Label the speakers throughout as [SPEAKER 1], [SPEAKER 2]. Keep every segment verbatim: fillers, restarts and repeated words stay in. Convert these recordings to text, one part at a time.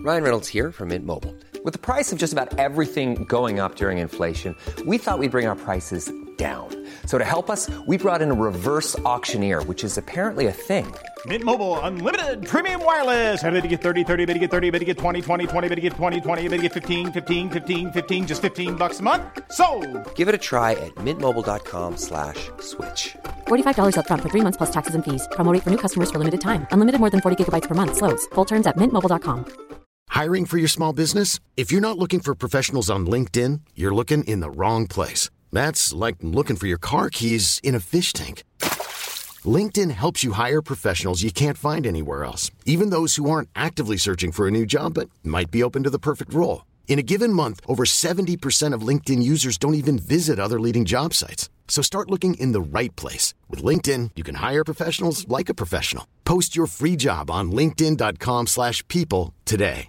[SPEAKER 1] Ryan Reynolds here from Mint Mobile. With the price of just about everything going up during inflation, we thought we'd bring our prices down. So to help us, we brought in a reverse auctioneer, which is apparently a thing.
[SPEAKER 2] Mint Mobile Unlimited Premium Wireless. How to get thirty, thirty, how to get thirty, how to get twenty, twenty, twenty, how to get twenty, twenty, how to get fifteen, fifteen, fifteen, fifteen, just fifteen bucks a month? Sold!
[SPEAKER 1] Give it a try at mintmobile.com slash switch.
[SPEAKER 3] forty-five dollars up front for three months plus taxes and fees. Promo rate for new customers for limited time. Unlimited more than forty gigabytes per month. Slows full terms at mint mobile dot com.
[SPEAKER 4] Hiring for your small business? If you're not looking for professionals on LinkedIn, you're looking in the wrong place. That's like looking for your car keys in a fish tank. LinkedIn helps you hire professionals you can't find anywhere else, even those who aren't actively searching for a new job but might be open to the perfect role. In a given month, over seventy percent of LinkedIn users don't even visit other leading job sites. So start looking in the right place. With LinkedIn, you can hire professionals like a professional. Post your free job on linkedin.com slash people today.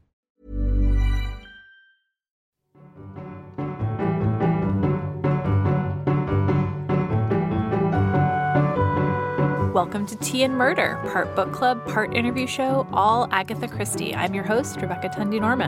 [SPEAKER 5] Welcome to Tea and Murder, part book club, part interview show, all Agatha Christie. I'm your host, Rebecca Tunde Norman.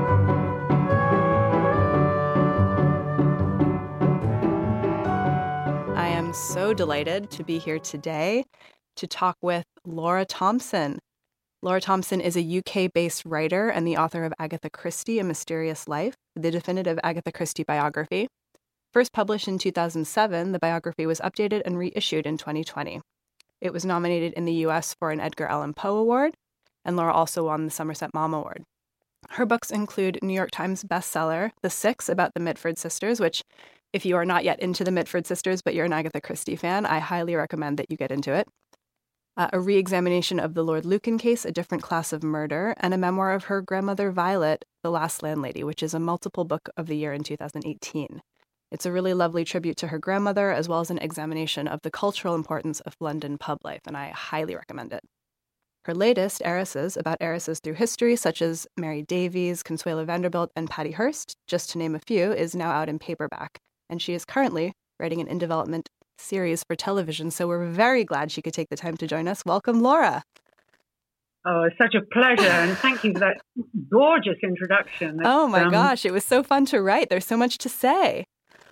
[SPEAKER 5] I am so delighted to be here today to talk with Laura Thompson. Laura Thompson is a U K-based writer and the author of Agatha Christie, A Mysterious Life, the definitive Agatha Christie biography. First published in two thousand seven, the biography was updated and reissued in twenty twenty. It was nominated in the U S for an Edgar Allan Poe Award, and Laura also won the Somerset Maugham Award. Her books include New York Times bestseller, The Six, about the Mitford sisters, which, if you are not yet into the Mitford sisters, but you're an Agatha Christie fan, I highly recommend that you get into it. Uh, a re-examination of the Lord Lucan case, A Different Class of Murder, and a memoir of her grandmother Violet, The Last Landlady, which is a multiple book of the year in two thousand eighteen. It's a really lovely tribute to her grandmother, as well as an examination of the cultural importance of London pub life, and I highly recommend it. Her latest, Heiresses, about heiresses through history, such as Mary Davies, Consuelo Vanderbilt, and Patty Hearst, just to name a few, is now out in paperback, and she is currently writing an in-development series for television, so we're very glad she could take the time to join us. Welcome, Laura.
[SPEAKER 6] Oh, it's such a pleasure, and thank you for that gorgeous introduction. It's,
[SPEAKER 5] oh, my
[SPEAKER 6] um...
[SPEAKER 5] gosh, it was so fun to write. There's so much to say.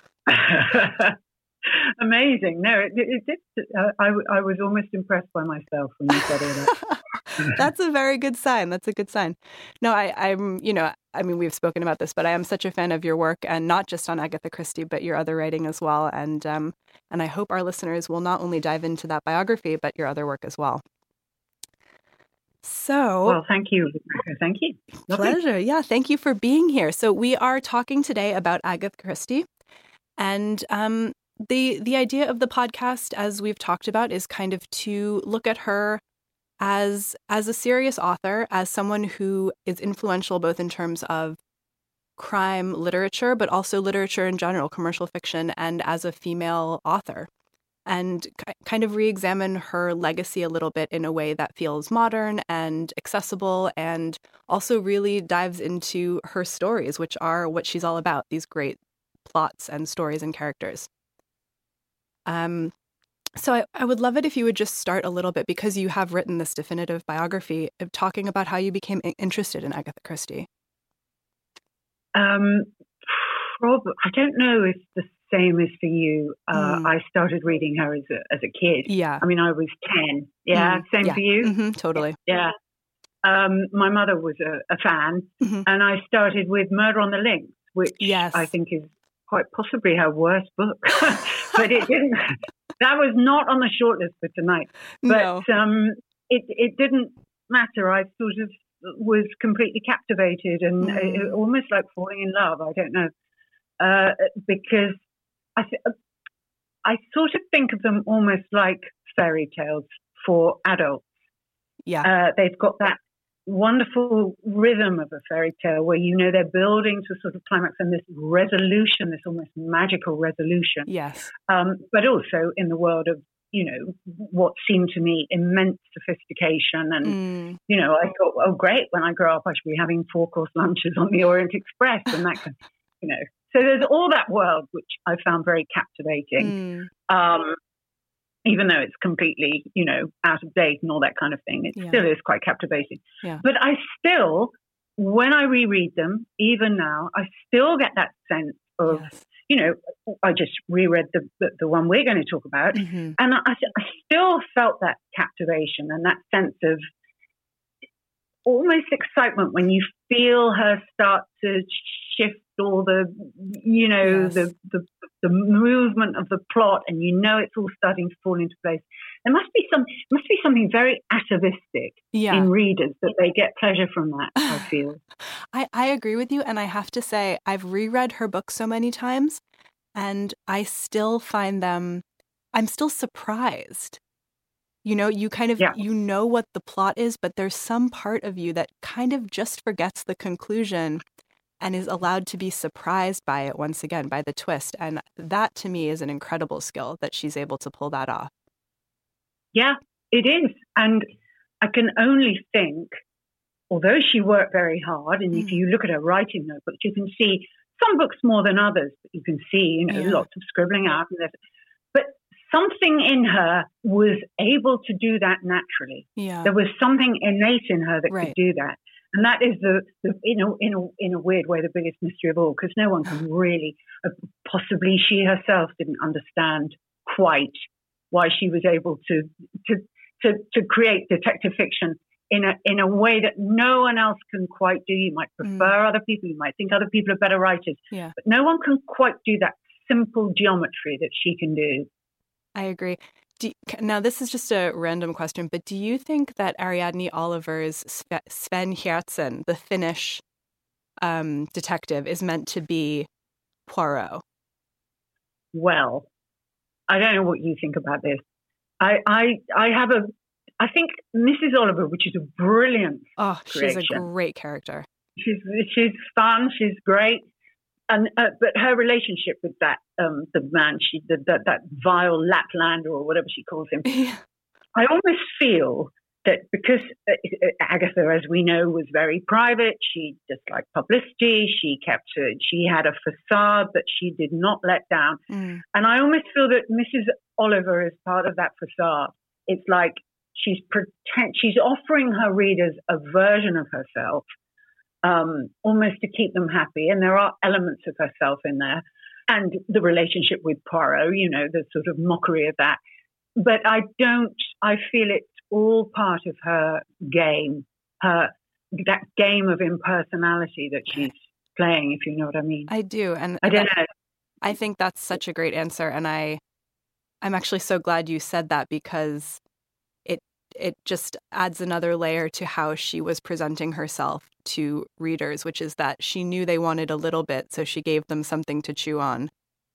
[SPEAKER 6] Amazing. No, it, it, it, uh, I, I was almost impressed by myself when you said all that.
[SPEAKER 5] That's a very good sign. That's a good sign. No, I, I'm, you know, I mean, we've spoken about this, but I am such a fan of your work, and not just on Agatha Christie, but your other writing as well. And um, and I hope our listeners will not only dive into that biography, but your other work as well. So,
[SPEAKER 6] well, thank you. Thank you.
[SPEAKER 5] Pleasure. Yeah. Thank you for being here. So we are talking today about Agatha Christie. And um, the the idea of the podcast, as we've talked about, is kind of to look at her as as a serious author, as someone who is influential both in terms of crime literature, but also literature in general, commercial fiction, and as a female author, and k- kind of re-examine her legacy a little bit in a way that feels modern and accessible, and also really dives into her stories, which are what she's all about, these great plots and stories and characters. Um, so I, I would love it if you would just start a little bit, because you have written this definitive biography, of talking about how you became interested in Agatha Christie.
[SPEAKER 6] Um, probably, I don't know if the same is for you. Uh,
[SPEAKER 5] Mm.
[SPEAKER 6] I started reading her as a as a kid.
[SPEAKER 5] Yeah.
[SPEAKER 6] I mean, I was ten. Yeah,
[SPEAKER 5] Mm.
[SPEAKER 6] same
[SPEAKER 5] Yeah.
[SPEAKER 6] for you.
[SPEAKER 5] Mm-hmm, totally.
[SPEAKER 6] Yeah. Um, my mother was a, a fan,
[SPEAKER 5] Mhm.
[SPEAKER 6] and I started with Murder on the Links, which
[SPEAKER 5] Yes.
[SPEAKER 6] I think is quite possibly her worst book. But it didn't. That was not on the shortlist for tonight. But
[SPEAKER 5] No.
[SPEAKER 6] um, it it didn't matter. I sort of was completely captivated and
[SPEAKER 5] Mm.
[SPEAKER 6] uh, almost like falling in love. I don't know, uh, because I th- I sort of think of them almost like fairy tales for adults.
[SPEAKER 5] Yeah.
[SPEAKER 6] Uh, they've got that wonderful rhythm of a fairy tale where, you know, they're building to sort of climax and this resolution, this almost magical resolution.
[SPEAKER 5] Yes.
[SPEAKER 6] Um, but also in the world of, you know, what seemed to me immense sophistication. And,
[SPEAKER 5] Mm.
[SPEAKER 6] you know, I thought, oh, great, when I grow up, I should be having four-course lunches on the Orient Express and that kind of, you know. So there's all that world, which I found very captivating.
[SPEAKER 5] Mm.
[SPEAKER 6] Um, even though it's completely, you know, out of date and all that kind of thing, it
[SPEAKER 5] Yeah.
[SPEAKER 6] still is quite captivating.
[SPEAKER 5] Yeah.
[SPEAKER 6] But I still when I reread them, even now, I still get that sense of, yes. you know, I just reread the, the the one we're going to talk about, mm-hmm. and I, I still felt that captivation and that sense of almost excitement when you feel her start to shift all the, you know, yes. the, the the movement of the plot, and you know it's all starting to fall into place. There must be some must be something very atavistic yeah. in readers that they get pleasure from that, I feel.
[SPEAKER 5] I, I agree with you, and I have to say I've reread her books so many times, and I still find them, I'm still surprised. You know, you kind of, yeah. you know what the plot is, but there's some part of you that kind of just forgets the conclusion and is allowed to be surprised by it once again, by the twist. And that to me is an incredible skill that she's able to pull that off.
[SPEAKER 6] Yeah, it is. And I can only think, although she worked very hard, and mm. if you look at her writing notebooks, you can see some books more than others, but you can see, you know, yeah. lots of scribbling out. And but something in her was able to do that naturally. Yeah. There was something innate in her that right. could do that. And that is the, the in, a, in, a, in a weird way, the biggest mystery of all, because no one can really, uh, possibly she herself didn't understand quite why she was able to to to, to create detective fiction in a in a way that no one else can quite do. You might prefer mm. other people, you might think other people are better writers, yeah. but no one can quite do that simple geometry that she can do.
[SPEAKER 5] I agree. Do, now, this is just a random question, but do you think that Ariadne Oliver's Sven Hjertsen, the Finnish um, detective, is meant to be Poirot?
[SPEAKER 6] Well, I don't know what you think about this. I I, I have a, I think Missus Oliver, which is a brilliant
[SPEAKER 5] Oh,
[SPEAKER 6] creation.
[SPEAKER 5] She's a great character.
[SPEAKER 6] She's she's fun. She's great. And uh, but her relationship with that um, the man, she the, the, that vile Laplander or whatever she calls him, yeah. I almost feel that because uh, Agatha, as we know, was very private. She disliked publicity. She kept her, she had a facade that she did not let down. Mm. And I almost feel that Missus Oliver is part of that facade. It's like she's pretend she's offering her readers a version of herself. Um, almost to keep them happy. And there are elements of herself in there. And the relationship with Poirot, you know, the sort of mockery of that. But I don't, I feel it's all part of her game, her that game of impersonality that she's playing, if you know what I mean.
[SPEAKER 5] I do. And
[SPEAKER 6] I don't know.
[SPEAKER 5] I think that's such a great answer. And I, I'm actually so glad you said that, because it just adds another layer to how she was presenting herself to readers, which is that she knew they wanted a little bit, so she gave them something to chew on.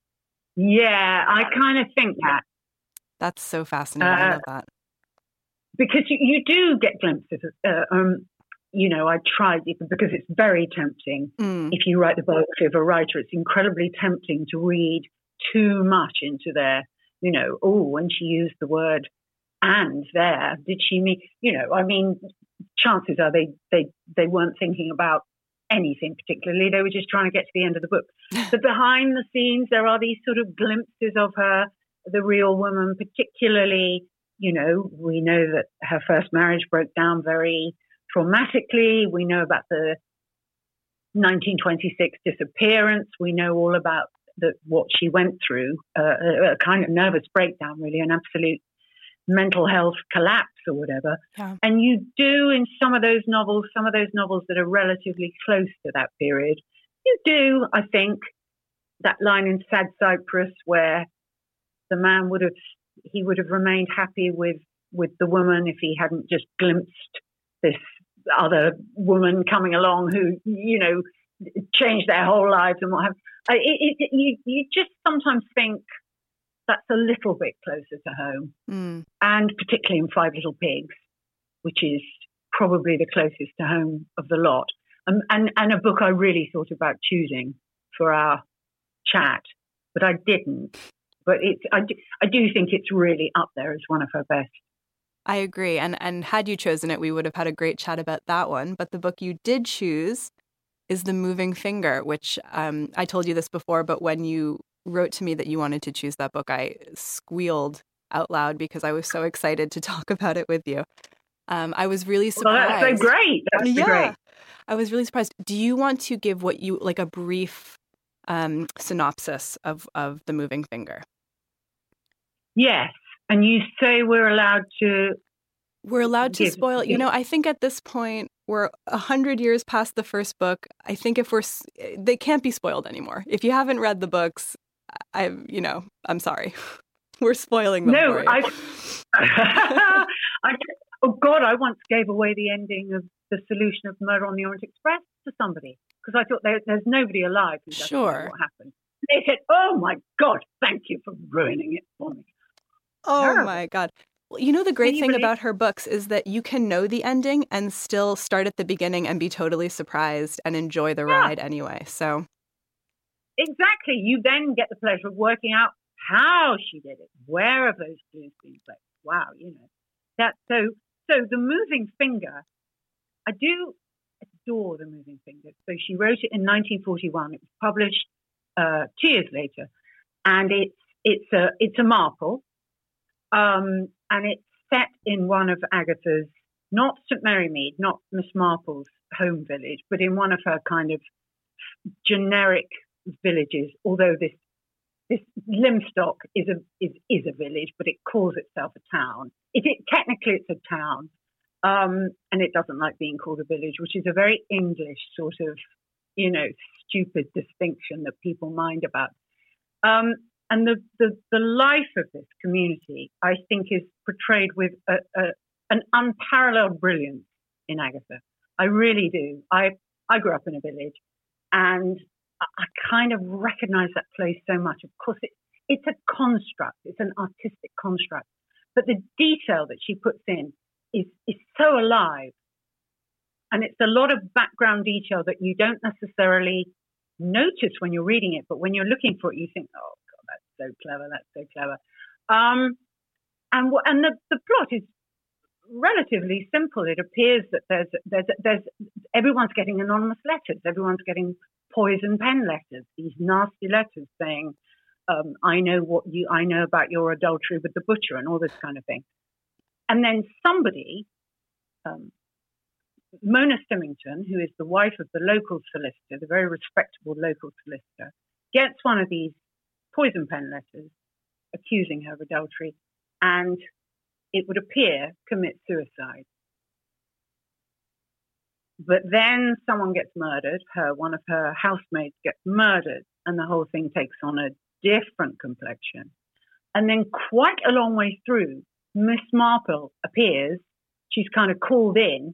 [SPEAKER 6] Yeah, I kind of think that.
[SPEAKER 5] That's so fascinating. Uh, I love that.
[SPEAKER 6] Because you, you do get glimpses of, uh, um, you know, I tried, because it's very tempting. Mm. If you write the biography of a writer, it's incredibly tempting to read too much into their, you know, oh, when she used the word and there, did she mean, you know, I mean, chances are they, they, they weren't thinking about anything particularly. They were just trying to get to the end of the book. But behind the scenes, there are these sort of glimpses of her, the real woman, particularly, you know, we know that her first marriage broke down very traumatically. We know about the nineteen twenty-six disappearance. We know all about the, what she went through, uh, a, a kind of nervous breakdown, really, an absolute mental health collapse or whatever. Yeah. And you do in some of those novels, some of those novels that are relatively close to that period, you do, I think, that line in Sad Cypress where the man would have, he would have remained happy with, with the woman if he hadn't just glimpsed this other woman coming along who, you know, changed their whole lives and what have you. It, it, you. You just sometimes think, that's a little bit closer to home. Mm. And particularly in Five Little Pigs, which is probably the closest to home of the lot. Um, and, and a book I really thought about choosing for our chat, but I didn't. But it's, I, do, I do think it's really up there as one of her best.
[SPEAKER 5] I agree. And, and had you chosen it, we would have had a great chat about that one. But the book you did choose is The Moving Finger, which um, I told you this before, but when you wrote to me that you wanted to choose that book, I squealed out loud because I was so excited to talk about it with you. Um, I was really surprised.
[SPEAKER 6] Well, that's so great. That's
[SPEAKER 5] yeah,
[SPEAKER 6] great.
[SPEAKER 5] I was really surprised. Do you want to give what you like a brief um, synopsis of of The Moving Finger?
[SPEAKER 6] Yes, and you say we're allowed to.
[SPEAKER 5] We're allowed to
[SPEAKER 6] give,
[SPEAKER 5] spoil.
[SPEAKER 6] give.
[SPEAKER 5] You know, I think at this point we're a hundred years past the first book. I think if we're, they can't be spoiled anymore. If you haven't read the books, I, you know, I'm sorry, we're spoiling them.
[SPEAKER 6] No,
[SPEAKER 5] for you.
[SPEAKER 6] I, I. Oh God, I once gave away the ending of The Solution of Murder on the Orient Express to somebody because I thought there, there's nobody alive who doesn't
[SPEAKER 5] sure.
[SPEAKER 6] know what happened. They said, "Oh my God, thank you for ruining it for me."
[SPEAKER 5] Oh
[SPEAKER 6] Terrible.
[SPEAKER 5] my God. Well, you know, the great
[SPEAKER 6] Can you
[SPEAKER 5] thing
[SPEAKER 6] believe-
[SPEAKER 5] about her books is that you can know the ending and still start at the beginning and be totally surprised and enjoy the
[SPEAKER 6] Yeah.
[SPEAKER 5] ride anyway. So
[SPEAKER 6] Exactly. You then get the pleasure of working out how she did it. Where have those clues been placed? Wow, you know. That so so The Moving Finger, I do adore The Moving Finger. So she wrote it in nineteen forty-one. It was published uh, two years later. And it's it's a it's a Marple. Um, and it's set in one of Agatha's, not Saint Mary Mead, not Miss Marple's home village, but in one of her kind of generic villages. Although this this Lymstock is a is, is a village, but it calls itself a town. It, it technically it's a town, um, and it doesn't like being called a village, which is a very English sort of, you know, stupid distinction that people mind about. Um, And the, the, the life of this community, I think, is portrayed with a, a, an unparalleled brilliance in Agatha. I really do. I, I grew up in a village, and I, I kind of recognize that place so much. Of course, it, it's a construct. It's an artistic construct. But the detail that she puts in is, is so alive. And it's a lot of background detail that you don't necessarily notice when you're reading it. But when you're looking for it, you think, oh, so clever, that's so clever. Um, and and the, the plot is relatively simple. It appears that there's, there's, there's, everyone's getting anonymous letters. Everyone's getting poison pen letters, these nasty letters saying, um, I know what you, I know about your adultery with the butcher and all this kind of thing. And then somebody, um, Mona Symington, who is the wife of the local solicitor, the very respectable local solicitor, gets one of these poison pen letters accusing her of adultery, and it would appear commits suicide. But then someone gets murdered, her one of her housemates gets murdered, and the whole thing takes on a different complexion. And then quite a long way through, Miss Marple appears, she's kind of called in,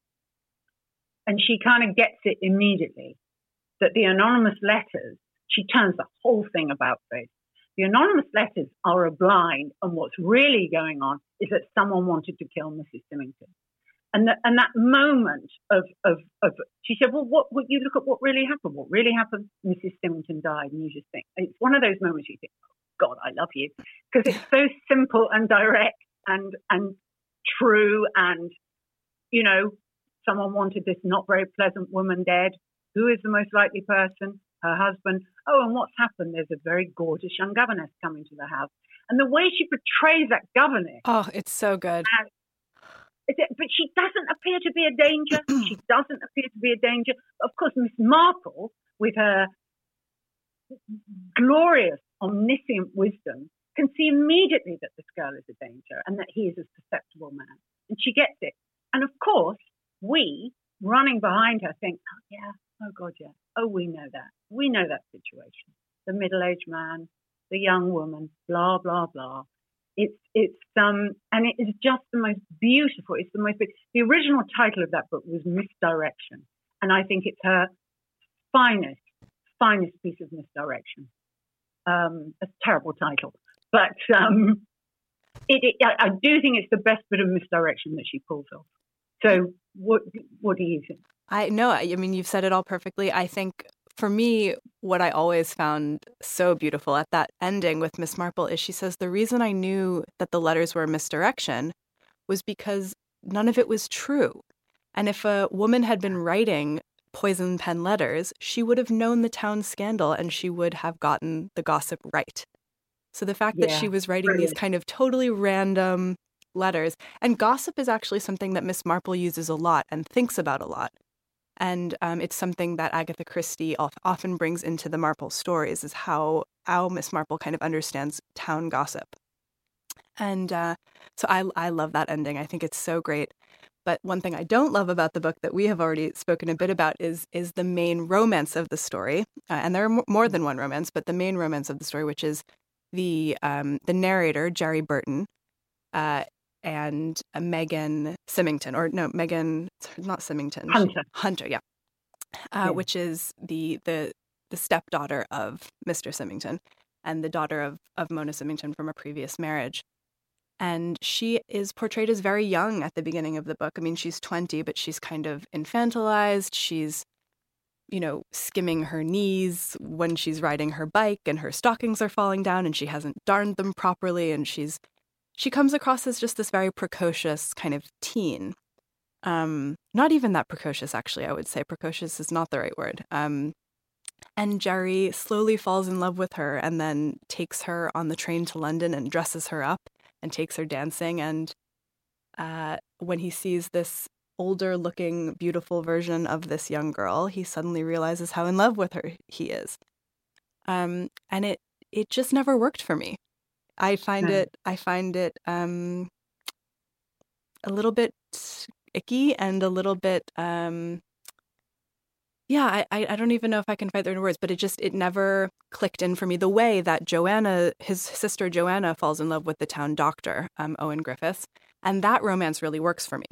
[SPEAKER 6] and she kind of gets it immediately, that the anonymous letters, she turns the whole thing about face. The anonymous letters are a blind, and what's really going on is that someone wanted to kill Missus Symington. And, the, and that moment of, of, of, she said, well, what, what, you look at what really happened. What really happened, Missus Symington died. And you just think, it's one of those moments you think, oh, God, I love you. Because it's so simple and direct and, and true. And, you know, someone wanted this not very pleasant woman dead. Who is the most likely person? Her husband. Oh, and what's happened? There's a very gorgeous young governess coming to the house. And the way she portrays that governess.
[SPEAKER 5] Oh, it's so good.
[SPEAKER 6] And, but she doesn't appear to be a danger. She doesn't appear to be a danger. Of course, Miss Marple, with her glorious, omniscient wisdom, can see immediately that this girl is a danger and that he is a susceptible man. And she gets it. And of course, we, running behind her, think, oh, yeah, oh, God, yeah. Oh, we know that. We know that situation. The middle-aged man, the young woman, blah, blah, blah. It's, it's, um, and it is just the most beautiful. It's the most, the original title of that book was Misdirection. And I think it's her finest, finest piece of misdirection. Um, a terrible title. But um, it, it, I, I do think it's the best bit of misdirection that she pulls off. So what, what do you think?
[SPEAKER 5] I know. I mean, you've said it all perfectly. I think for me, what I always found so beautiful at that ending with Miss Marple is she says, the reason I knew that the letters were misdirection was because none of it was true. And if a woman had been writing poison pen letters, she would have known the town scandal and she would have gotten the gossip right. So the fact
[SPEAKER 6] Yeah,
[SPEAKER 5] that she was writing
[SPEAKER 6] brilliant.
[SPEAKER 5] these kind of totally random, letters. And gossip is actually something that Miss Marple uses a lot and thinks about a lot. And um, it's something that Agatha Christie often brings into the Marple stories, is how, how Miss Marple kind of understands town gossip. And uh, so I, I love that ending. I think it's so great. But one thing I don't love about the book that we have already spoken a bit about is is the main romance of the story. Uh, and there are more than one romance, but the main romance of the story, which is the um, the narrator, Jerry Burton, uh, and uh, Megan Symington, or no, Megan, not Symington.
[SPEAKER 6] Hunter.
[SPEAKER 5] She, Hunter, yeah. Uh, yeah. Which is the, the the stepdaughter of Mister Symington and the daughter of, of Mona Symington from a previous marriage. And she is portrayed as very young at the beginning of the book. I mean, she's twenty, but she's kind of infantilized. She's, you know, skimming her knees when she's riding her bike, and her stockings are falling down and she hasn't darned them properly. And she's she comes across as just this very precocious kind of teen. Um, not even that precocious, actually, I would say. Precocious is not the right word. Um, and Jerry slowly falls in love with her and then takes her on the train to London and dresses her up and takes her dancing. And uh, when he sees this older-looking, beautiful version of this young girl, he suddenly realizes how in love with her he is. Um, and it it just never worked for me. I find mm. it I find it um, a little bit icky and a little bit um, yeah. I I don't even know if I can find the words, but it just it never clicked in for me the way that Joanna, his sister Joanna, falls in love with the town doctor, um, Owen Griffiths, and that romance really works for me.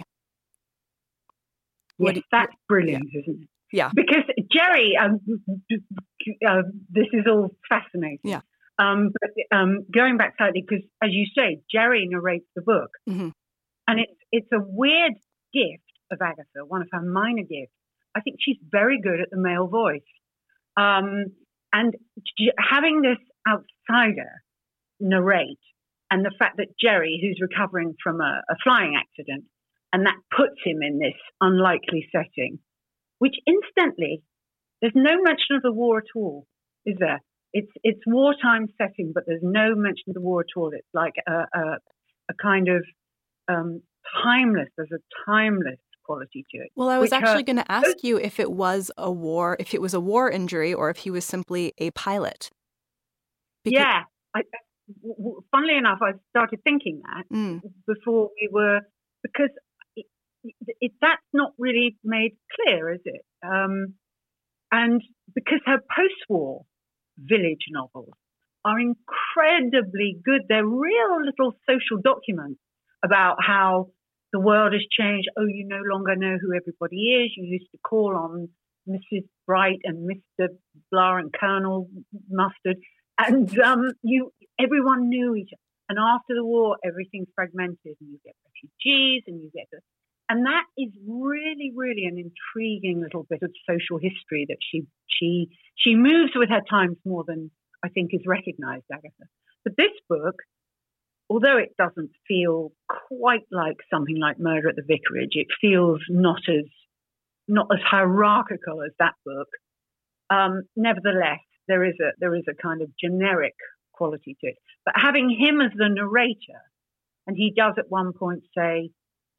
[SPEAKER 6] Yes, you, that's brilliant,
[SPEAKER 5] yeah.
[SPEAKER 6] isn't it?
[SPEAKER 5] Yeah.
[SPEAKER 6] Because Jerry, um, uh, this is all fascinating.
[SPEAKER 5] Yeah.
[SPEAKER 6] Um, but um, going back slightly, because as you say, Jerry narrates the book,
[SPEAKER 5] mm-hmm. and
[SPEAKER 6] it's it's a weird gift of Agatha, one of her minor gifts. I think she's very good at the male voice, um, and j- having this outsider narrate, and the fact that Jerry, who's recovering from a, a flying accident, and that puts him in this unlikely setting, which incidentally, there's no mention of the war at all, is there? It's it's wartime setting, but there's no mention of the war at all. It's like a a, a kind of um, timeless. There's a timeless quality to it.
[SPEAKER 5] Well, I was actually going to ask you if it was a war, if it was a war injury, or if he was simply a pilot.
[SPEAKER 6] Because yeah, I, funnily enough, I started thinking that
[SPEAKER 5] mm.
[SPEAKER 6] before we were because it, it, that's not really made clear, is it? Um, and because her post-war village novels are incredibly good. They're real little social documents about how the world has changed. Oh, you no longer know who everybody is. You used to call on Missus Bright and Mister Blah and Colonel Mustard, and um, you everyone knew each other. And after the war, everything's fragmented, and you get refugees, and you get the, and that is really, really an intriguing little bit of social history that she she she moves with her times more than I think is recognized, Agatha. But this book, although it doesn't feel quite like something like Murder at the Vicarage, it feels not as not as hierarchical as that book. Um, nevertheless, there is a there is a kind of generic quality to it. But having him as the narrator, and he does at one point say,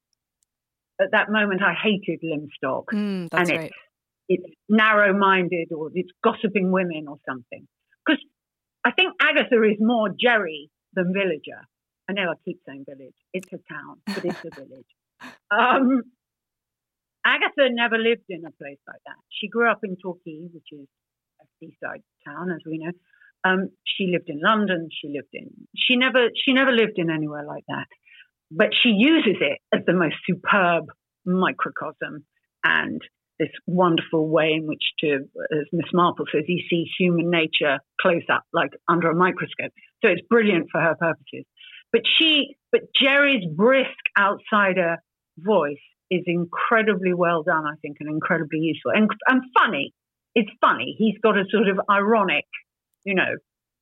[SPEAKER 6] "At that moment, I hated Limstock,"
[SPEAKER 5] mm, that's
[SPEAKER 6] and
[SPEAKER 5] right.
[SPEAKER 6] it's, it's narrow-minded, or it's gossiping women, or something. Because I think Agatha is more Jerry than Villager. I know I keep saying village. It's a town, but it's a village. Um, Agatha never lived in a place like that. She grew up in Torquay, which is a seaside town, as we know. Um, she lived in London. She lived in. She never. She never lived in anywhere like that. But she uses it as the most superb microcosm and this wonderful way in which to, as Miss Marple says, he sees human nature close up, like under a microscope. So it's brilliant for her purposes. But she, but Jerry's brisk outsider voice is incredibly well done, I think, and incredibly useful and and funny. It's funny. He's got a sort of ironic, you know,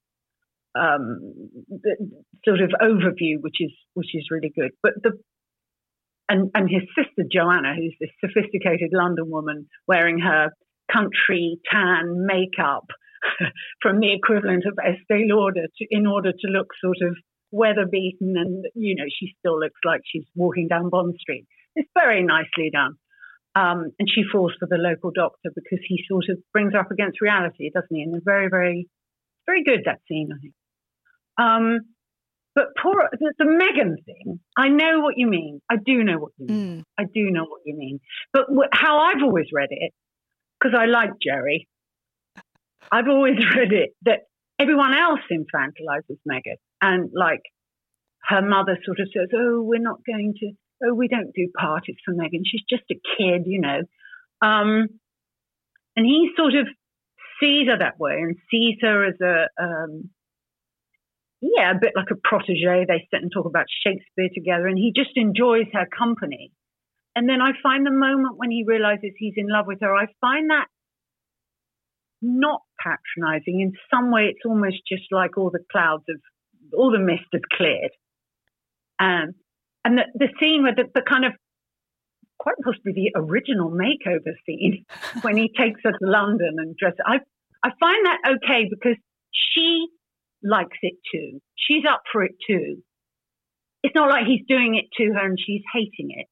[SPEAKER 6] um, sort of overview, which is which is really good. But the and and his sister Joanna, who's this sophisticated London woman wearing her country tan makeup from the equivalent of Estee Lauder to, in order to look sort of weather beaten, and, you know, she still looks like she's walking down Bond Street. It's very nicely done. Um, and she falls for the local doctor because he sort of brings her up against reality, doesn't he? And a very, very, very good, that scene, I think. Um, but poor, the, the Meghan thing, I know what you mean. I do know what you mean. Mm. I do know what you mean. But wh- how I've always read it, because I like Jerry, I've always read it that everyone else infantilizes Meghan. And like her mother sort of says, oh, we're not going to, oh, we don't do parties for Meghan. She's just a kid, you know. Um, and he sort of sees her that way and sees her as a, um, yeah, a bit like a protege. They sit and talk about Shakespeare together, and he just enjoys her company. And then I find the moment when he realizes he's in love with her, I find that not patronizing. In some way, it's almost just like all the clouds of, all the mist has cleared. Um, and the, the scene where the, the kind of, quite possibly the original makeover scene, when he takes her to London and dresses, I, I find that okay because she likes it too. She's up for it too. It's not like he's doing it to her and she's hating it.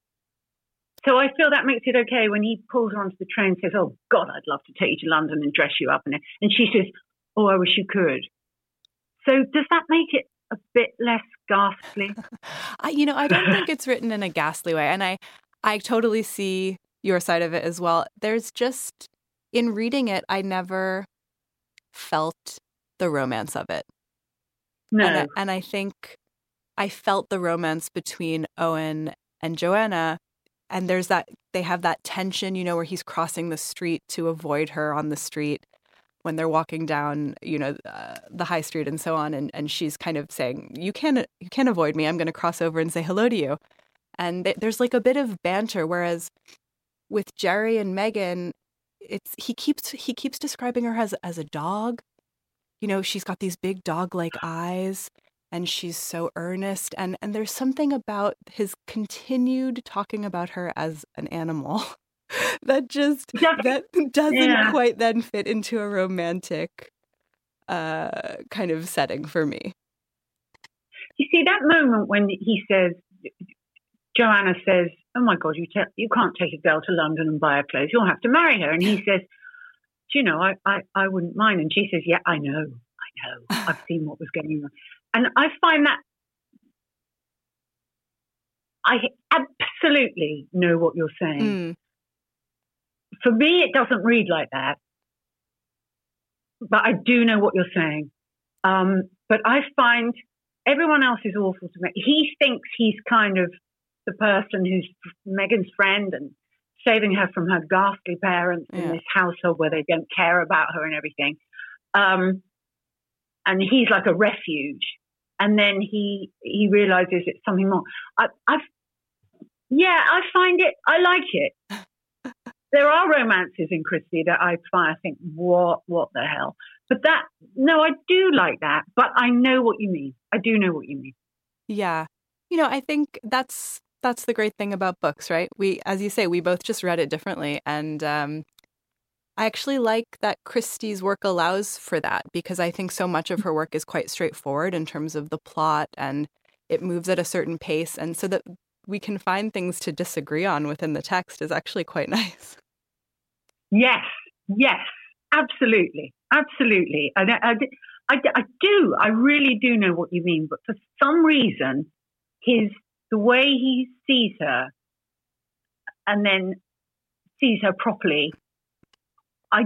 [SPEAKER 6] So I feel that makes it okay when he pulls her onto the train and says, oh, God, I'd love to take you to London and dress you up. And, and she says, oh, I wish you could. So does that make it a bit less ghastly?
[SPEAKER 5] I, you know, I don't think it's written in a ghastly way. And I, I totally see your side of it as well. There's just, in reading it, I never felt the romance of it.
[SPEAKER 6] No.
[SPEAKER 5] And I, and I think I felt the romance between Owen and Joanna. And there's that, they have that tension, you know, where he's crossing the street to avoid her on the street when they're walking down, you know, uh, the high street and so on. And, and she's kind of saying, you can't, you can't avoid me. I'm going to cross over and say hello to you. And th- there's like a bit of banter. Whereas with Jerry and Meghan, it's, he keeps, he keeps describing her as, as a dog. You know, she's got these big dog-like eyes. And she's so earnest. And, and there's something about his continued talking about her as an animal that just that doesn't yeah. quite then fit into a romantic uh, kind of setting for me.
[SPEAKER 6] You see, that moment when he says, Joanna says, oh, my God, you, te- you can't take a girl to London and buy her clothes. You'll have to marry her. And he says, do you know, I, I, I wouldn't mind. And she says, yeah, I know. I know. I've seen what was going on. And I find that I absolutely know what you're saying. Mm. For me, it doesn't read like that. But I do know what you're saying. Um, but I find everyone else is awful to me. He thinks he's kind of the person who's Meghan's friend and saving her from her ghastly parents yeah. in this household where they don't care about her and everything. Um, and he's like a refuge. And then he he realizes it's something more. I, I've, yeah, I find it, I like it. There are romances in Christie that I find, I think, what, what the hell? But that, no, I do like that. But I know what you mean. I do know what you mean.
[SPEAKER 5] Yeah. You know, I think that's, that's the great thing about books, right? We, as you say, we both just read it differently. And um, I actually like that Christie's work allows for that because I think so much of her work is quite straightforward in terms of the plot and it moves at a certain pace. And so that we can find things to disagree on within the text is actually quite nice.
[SPEAKER 6] Yes, yes, absolutely. Absolutely. I, I, I, I do. I really do know what you mean. But for some reason, his the way he sees her and then sees her properly, I,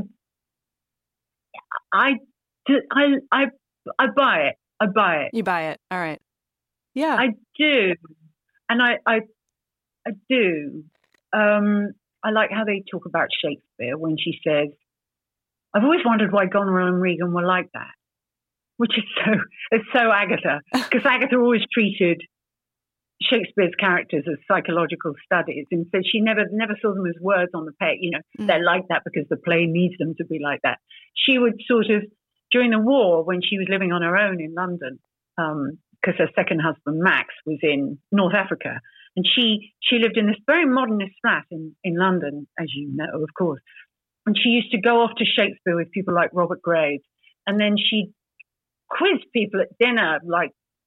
[SPEAKER 6] I, I, I, I buy it. I buy it.
[SPEAKER 5] You buy it. All right. Yeah.
[SPEAKER 6] I do. And I, I, I do. Um, I like how they talk about Shakespeare when she says, I've always wondered why Goneril and Regan were like that, which is so, it's so Agatha, because Agatha always treated Shakespeare's characters as psychological studies, and so she never never saw them as words on the page. You know, mm. they're like that because the play needs them to be like that. She would sort of, during the war, when she was living on her own in London, because um, her second husband Max was in North Africa, and she she lived in this very modernist flat in in London, as you know, of course. And she used to go off to Shakespeare with people like Robert Graves, and then she'd quiz people at dinner, like,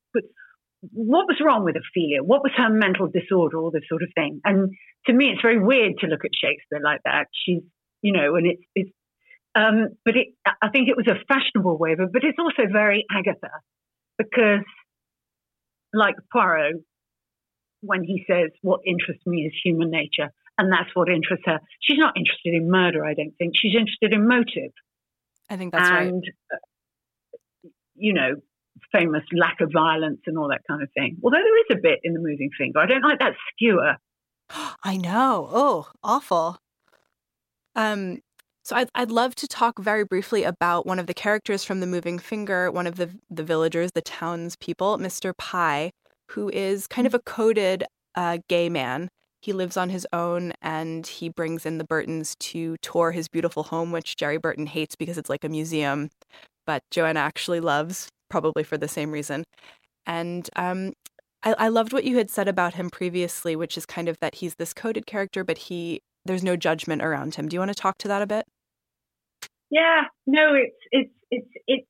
[SPEAKER 6] but what was wrong with Ophelia? What was her mental disorder? All this sort of thing. And to me, it's very weird to look at Shakespeare like that. She's, you know, and it's, it's um, but it, I think it was a fashionable way of it, but it's also very Agatha, because like Poirot, when he says, what interests me is human nature, and that's what interests her. She's not interested in murder, I don't think. She's interested in motive.
[SPEAKER 5] I think that's
[SPEAKER 6] and,
[SPEAKER 5] right.
[SPEAKER 6] Uh, you know, famous lack of violence and all that kind of thing. Although there is a bit in The Moving Finger. I don't like that skewer.
[SPEAKER 5] I know. Oh, awful. Um, so I'd, I'd love to talk very briefly about one of the characters from The Moving Finger, one of the, the villagers, the townspeople, Mister Pye, who is kind of a coded uh, gay man. He lives on his own, and he brings in the Burtons to tour his beautiful home, which Jerry Burton hates because it's like a museum, but Joanna actually loves, probably for the same reason. And um, I, I loved what you had said about him previously, which is kind of that he's this coded character, but he there's no judgment around him. Do you want to talk to that a bit?
[SPEAKER 6] Yeah, no, it's it's it's it's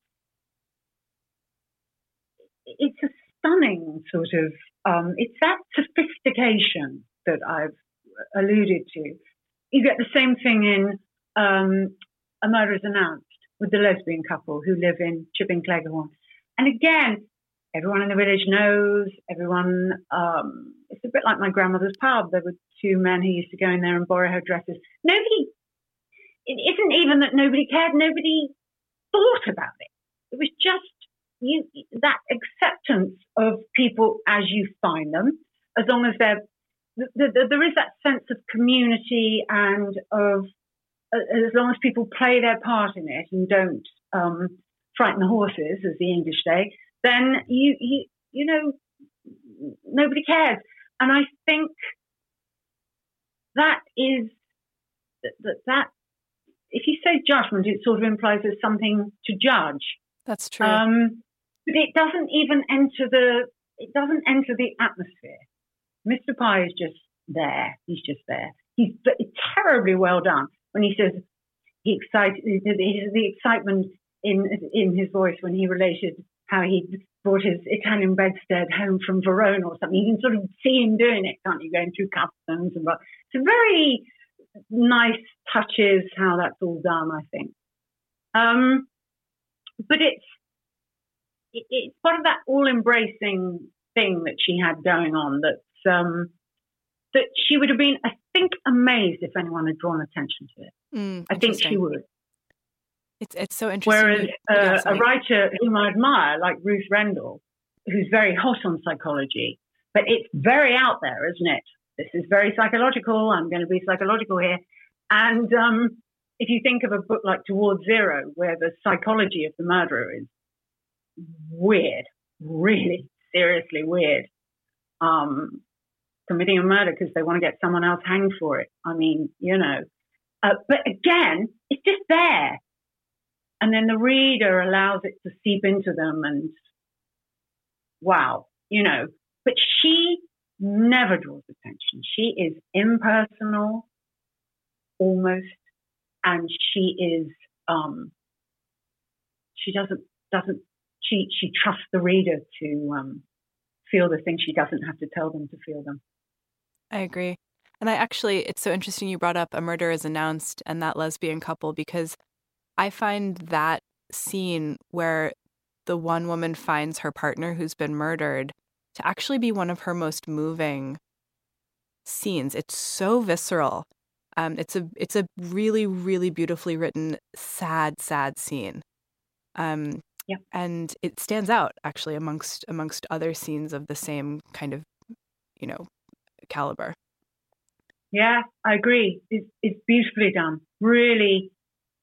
[SPEAKER 6] it's a stunning sort of um, it's that sophistication that I've alluded to. You get the same thing in um, A Murder is Announced with the lesbian couple who live in Chipping Cleghorn. And again, everyone in the village knows, everyone, um, it's a bit like my grandmother's pub. There were two men who used to go in there and borrow her dresses. Nobody, it isn't even that nobody cared, nobody thought about it. It was just you that acceptance of people as you find them, as long as they're, the, the, there is that sense of community and of, as long as people play their part in it and don't um, frighten the horses, as the English say, then you, you you know, nobody cares. And I think that is that that if you say judgment, it sort of implies there's something to judge.
[SPEAKER 5] That's true.
[SPEAKER 6] Um, but it doesn't even enter the it doesn't enter the atmosphere. Mister Pye is just there. He's just there. He's terribly well done when he says he excited the excitement in in his voice when he related how he brought his Italian bedstead home from Verona or something. You can sort of see him doing it, can't you? Going through customs and it's a very nice touches how that's all done, I think. Um, but it's it, it's part of that all-embracing thing that she had going on. That um, that she would have been, I think, amazed if anyone had drawn attention to it.
[SPEAKER 5] Mm,
[SPEAKER 6] I think she would.
[SPEAKER 5] It's it's so interesting.
[SPEAKER 6] Whereas uh, a writer whom I admire, like Ruth Rendell, who's very hot on psychology, but it's very out there, isn't it? This is very psychological. I'm going to be psychological here. And um, if you think of a book like Towards Zero, where the psychology of the murderer is weird, really seriously weird, um, committing a murder because they want to get someone else hanged for it. I mean, you know. Uh, but again, it's just there. And then the reader allows it to seep into them and wow, you know. But she never draws attention. She is impersonal, almost, and she is, um, she doesn't, doesn't, she, she trusts the reader to um, feel the things she doesn't have to tell them to feel them.
[SPEAKER 5] I agree. And I actually, it's so interesting you brought up A Murder is Announced and that lesbian couple, because I find that scene where the one woman finds her partner who's been murdered to actually be one of her most moving scenes. It's so visceral. Um, it's a it's a really, really beautifully written, sad, sad scene. Um,
[SPEAKER 6] yeah.
[SPEAKER 5] And it stands out actually amongst amongst other scenes of the same kind of, you know, caliber.
[SPEAKER 6] Yeah, I agree. It's, it's beautifully done. Really.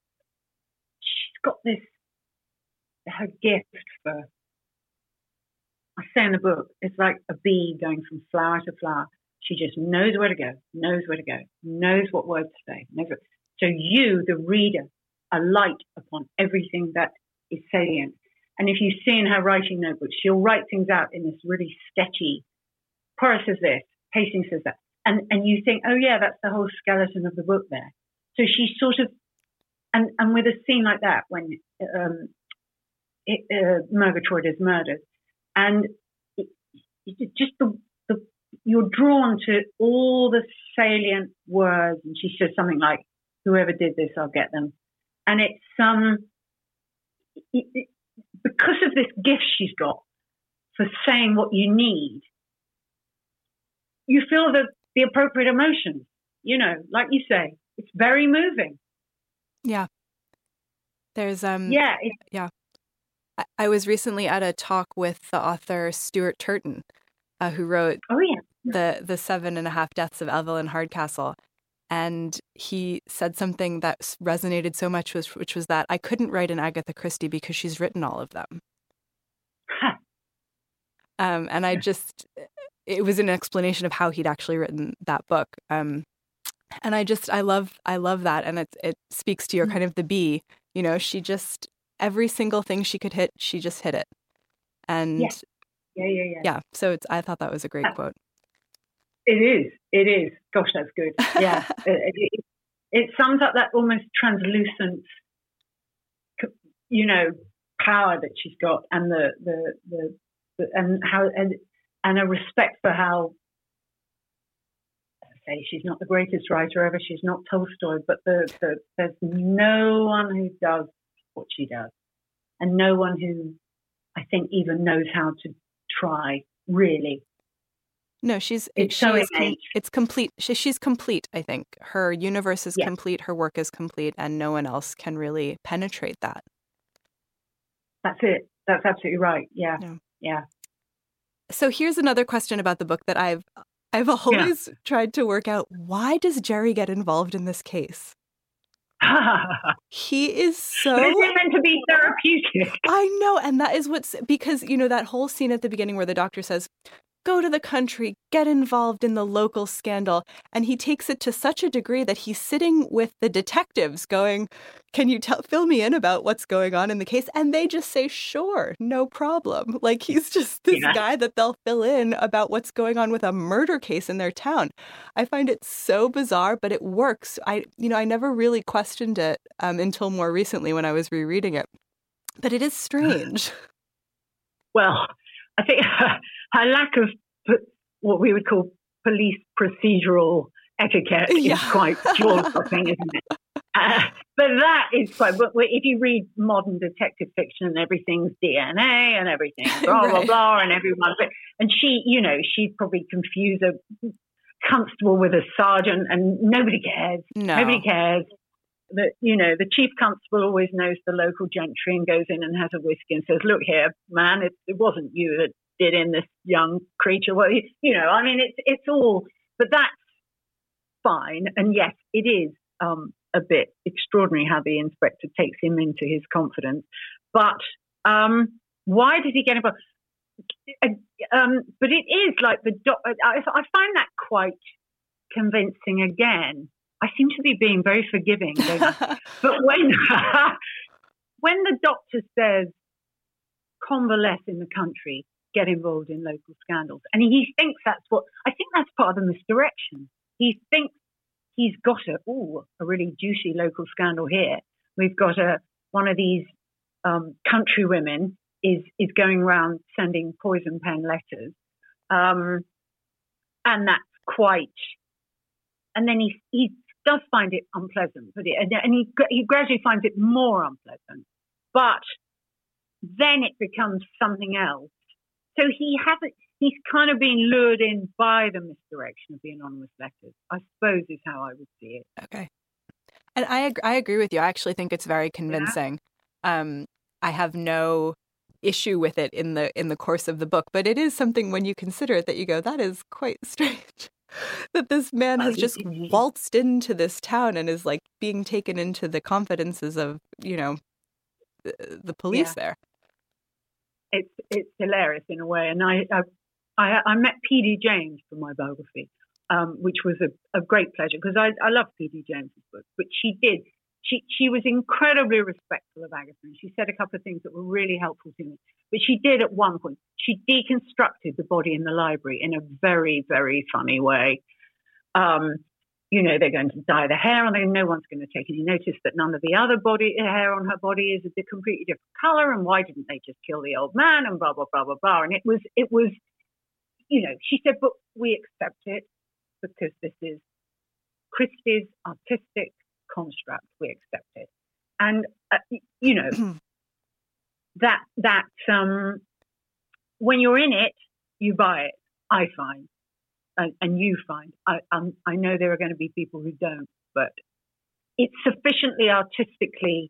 [SPEAKER 6] She's got this, her gift for, I say in the book, it's like a bee going from flower to flower. She just knows where to go, knows where to go, knows what words to say. Knows what, so you, the reader, alight upon everything that is salient. And if you see in her writing notebook, she'll write things out in this really sketchy, Poirot says this, Hastings says that. And, and you think, oh yeah, that's the whole skeleton of the book there. So she sort of, And, and with a scene like that, when um, it, uh, Murgatroyd is murdered, and just the, the you're drawn to all the salient words. And she says something like, "Whoever did this, I'll get them." And it's um, it, it, because of this gift she's got for saying what you need, you feel the the appropriate emotions. You know, like you say, it's very moving.
[SPEAKER 5] Yeah. There's um.
[SPEAKER 6] Yeah. It,
[SPEAKER 5] yeah. I, I was recently at a talk with the author Stuart Turton, uh, who wrote
[SPEAKER 6] oh yeah
[SPEAKER 5] the the Seven and a Half Deaths of Evelyn Hardcastle. And he said something that resonated so much, was, which was that I couldn't write an Agatha Christie because she's written all of them.
[SPEAKER 6] Huh.
[SPEAKER 5] Um, and I just, it was an explanation of how he'd actually written that book. Um, and I just, I love, I love that. And it, it speaks to your kind of the bee, you know, she just, every single thing she could hit, she just hit it. And
[SPEAKER 6] yeah, yeah, yeah. Yeah.
[SPEAKER 5] yeah so it's, I thought that was a great uh, quote.
[SPEAKER 6] It is. It is. Gosh, that's good. Yeah. it, it, it sums up that almost translucent, you know, power that she's got, and the the the, the and how and and a respect for how. I say she's not the greatest writer ever. She's not Tolstoy, but the, the there's no one who does what she does, and no one who I think even knows how to try really.
[SPEAKER 5] No, she's
[SPEAKER 6] it's
[SPEAKER 5] she
[SPEAKER 6] so
[SPEAKER 5] is
[SPEAKER 6] innate.
[SPEAKER 5] It's complete. She, she's complete. I think her universe is
[SPEAKER 6] yeah.
[SPEAKER 5] complete. Her work is complete, and no one else can really penetrate that.
[SPEAKER 6] That's it. That's absolutely right. Yeah,
[SPEAKER 5] yeah.
[SPEAKER 6] yeah.
[SPEAKER 5] So here's another question about the book that I've I've always yeah. tried to work out. Why does Jerry get involved in this case? He is so.
[SPEAKER 6] But it's meant to be therapeutic.
[SPEAKER 5] I know, and that is what's because you know that whole scene at the beginning where the doctor says, "Go to the country, get involved in the local scandal." And he takes it to such a degree that he's sitting with the detectives going, "Can you tell, fill me in about what's going on in the case?" And they just say, "Sure, no problem." Like he's just this yeah. guy that they'll fill in about what's going on with a murder case in their town. I find it so bizarre, but it works. I, you know, I never really questioned it um, until more recently when I was rereading it. But it is strange.
[SPEAKER 6] Well, I think her lack of what we would call police procedural etiquette
[SPEAKER 5] yeah.
[SPEAKER 6] is quite jaw-dropping, isn't it? Uh, but that is quite. But if you read modern detective fiction, everything's D N A and everything's blah
[SPEAKER 5] right.
[SPEAKER 6] blah blah, and everyone. And she, you know, she'd probably confuse a constable with a sergeant, and nobody cares.
[SPEAKER 5] No.
[SPEAKER 6] Nobody cares. That you know, the chief constable always knows the local gentry and goes in and has a whiskey and says, "Look here, man, it, it wasn't you that did in this young creature." Well, you know, I mean, it's it's all, but that's fine. And yes, it is um, a bit extraordinary how the inspector takes him into his confidence. But um, why did he get involved? Um, but it is like the doc- I, I find that quite convincing again. I seem to be being very forgiving, don't I? But when when the doctor says convalesce in the country, get involved in local scandals, and he thinks that's what I think that's part of the misdirection. He thinks he's got a oh a really juicy local scandal here. We've got a one of these um, country women is is going around sending poison pen letters, um, and that's quite. And then he he. does find it unpleasant, but it, and he, he gradually finds it more unpleasant. But then it becomes something else. So he hasn't. He's kind of been lured in by the misdirection of the anonymous letters, I suppose, is how I would see it.
[SPEAKER 5] Okay, and I I agree with you. I actually think it's very convincing. Yeah. Um, I have no issue with it in the in the course of the book, but it is something when you consider it that you go, that is quite strange. That this man has just waltzed into this town and is like being taken into the confidences of, you know, the, the police yeah. there.
[SPEAKER 6] It's it's hilarious in a way. And I I, I met P D James for my biography, um, which was a, a great pleasure because I, I love P D James's book. But she did. She she was incredibly respectful of Agatha, and she said a couple of things that were really helpful to me. But she did at one point, she deconstructed the body in the library in a very, very funny way. Um, you know, they're going to dye the hair on her. No one's going to take any notice that none of the other body hair on her body is a completely different color. And why didn't they just kill the old man? And blah, blah, blah, blah, blah. And it was, it was, you know, she said, but we accept it because this is Christie's artistic construct. We accept it. And, uh, you know, that, that um, when you're in it, you buy it, I find, and, and you find. I, um, I know there are going to be people who don't, but it's sufficiently artistically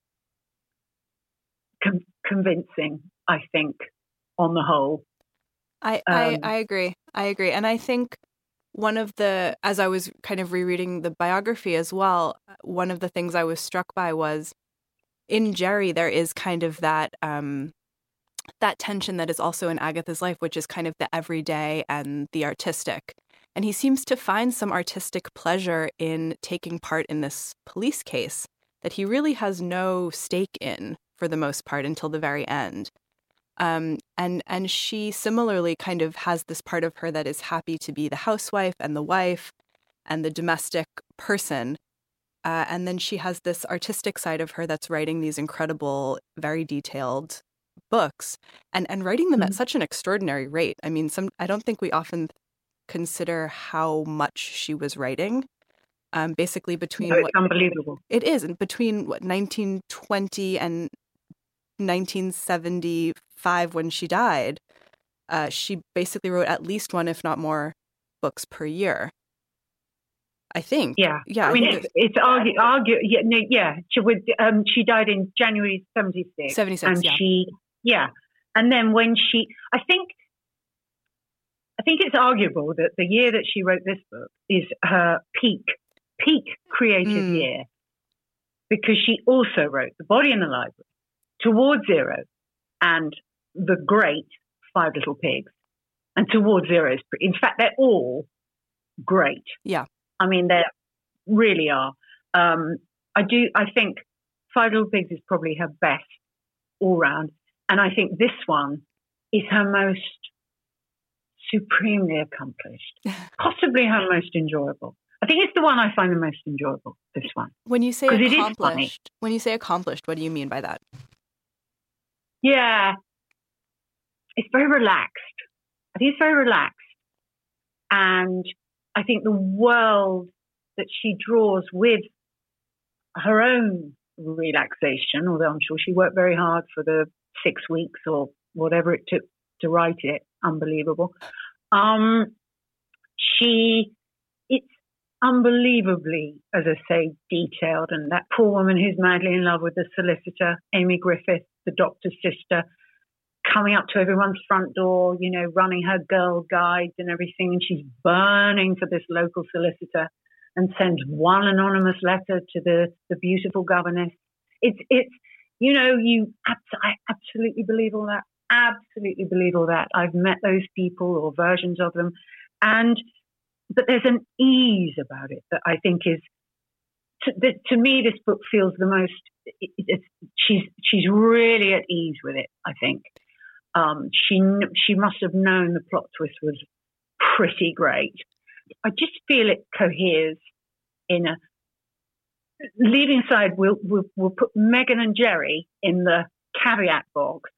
[SPEAKER 6] con- convincing, I think, on the whole.
[SPEAKER 5] I,
[SPEAKER 6] Um,
[SPEAKER 5] I, I agree. I agree. And I think one of the, as I was kind of rereading the biography as well, one of the things I was struck by was in Jerry, there is kind of that, um, that tension that is also in Agatha's life, which is kind of the everyday and the artistic. And he seems to find some artistic pleasure in taking part in this police case that he really has no stake in for the most part until the very end. Um, and and she similarly kind of has this part of her that is happy to be the housewife and the wife and the domestic person. Uh, and then she has this artistic side of her that's writing these incredible, very detailed books and, and writing them mm-hmm. at such an extraordinary rate. I mean, some I don't think we often consider how much she was writing. Um, basically between
[SPEAKER 6] no, it's
[SPEAKER 5] what,
[SPEAKER 6] unbelievable.
[SPEAKER 5] It is, and between what nineteen twenty and nineteen seventy-five when she died, uh, she basically wrote at least one, if not more, books per year. I think.
[SPEAKER 6] Yeah,
[SPEAKER 5] yeah.
[SPEAKER 6] I, I mean, it's, it's argue, argue. Yeah, no, yeah. She would. Um, she died in January seventy-six.
[SPEAKER 5] Seventy-six.
[SPEAKER 6] And
[SPEAKER 5] yeah.
[SPEAKER 6] she, yeah, and then when she, I think, I think it's arguable that the year that she wrote this book is her peak, peak creative mm. year, because she also wrote The Body in the Library, Towards Zero, and the great Five Little Pigs. And Towards Zero is, in fact, they're all great.
[SPEAKER 5] Yeah.
[SPEAKER 6] I mean, they really are. Um, I do. I think Five Little Pigs is probably her best all round, and I think this one is her most supremely accomplished, possibly her most enjoyable. I think it's the one I find the most enjoyable. This one.
[SPEAKER 5] When you say accomplished, when you say accomplished, what do you mean by that?
[SPEAKER 6] Yeah, it's very relaxed. I think it's very relaxed, and I think the world that she draws with her own relaxation, although I'm sure she worked very hard for the six weeks or whatever it took to write it, unbelievable. Um, she, it's unbelievably, as I say, detailed. And that poor woman who's madly in love with the solicitor, Amy Griffith, the doctor's sister, coming up to everyone's front door, you know, running her girl guides and everything. And she's burning for this local solicitor and sends one anonymous letter to the, the beautiful governess. It's, it's, you know, you, I absolutely believe all that. Absolutely believe all that. I've met those people or versions of them. And, but there's an ease about it that I think is, to, the, to me, this book feels the most, it, it's, she's, she's really at ease with it, I think. Um, she she must have known the plot twist was pretty great. I just feel it coheres in a. Leaving aside, we'll we'll, we'll put Meghan and Jerry in the caveat box.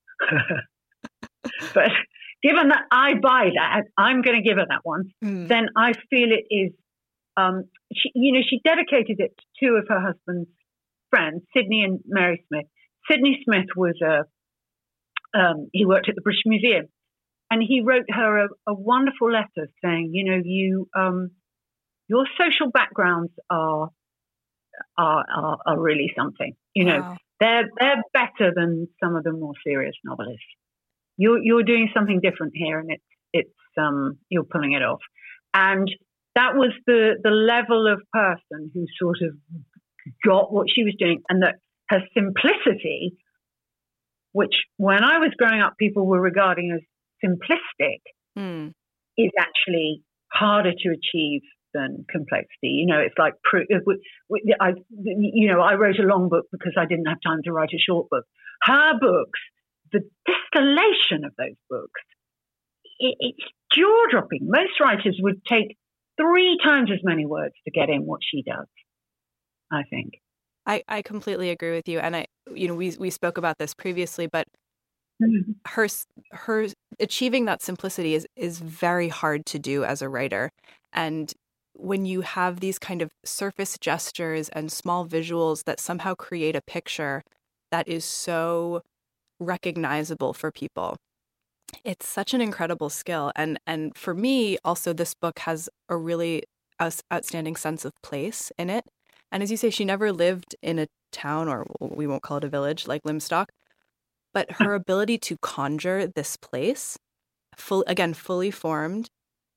[SPEAKER 6] But given that I buy that, I'm going to give her that one. Mm. Then I feel it is. Um, she, you know, she dedicated it to two of her husband's friends, Sidney and Mary Smith. Sidney Smith was a. Um, he worked at the British Museum, and he wrote her a, a wonderful letter saying, you know, you, um, your social backgrounds are, are, are, are really something, you know, wow. they're, they're better than some of the more serious novelists. You're, you're doing something different here, and it's, it's, um, you're pulling it off. And that was the, the level of person who sort of got what she was doing, and that her simplicity, which when I was growing up, people were regarding as simplistic, mm. is actually harder to achieve than complexity. You know, it's like, I, you know, I wrote a long book because I didn't have time to write a short book. Her books, the distillation of those books, it, it's jaw-dropping. Most writers would take three times as many words to get in what she does, I think.
[SPEAKER 5] I, I completely agree with you. And I, you know, we we spoke about this previously, but mm-hmm. her her achieving that simplicity is is very hard to do as a writer. And when you have these kind of surface gestures and small visuals that somehow create a picture that is so recognizable for people, it's such an incredible skill. And and for me, also, this book has a really outstanding sense of place in it. And as you say, she never lived in a town, or we won't call it a village, like Limstock, but her ability to conjure this place, full again, fully formed,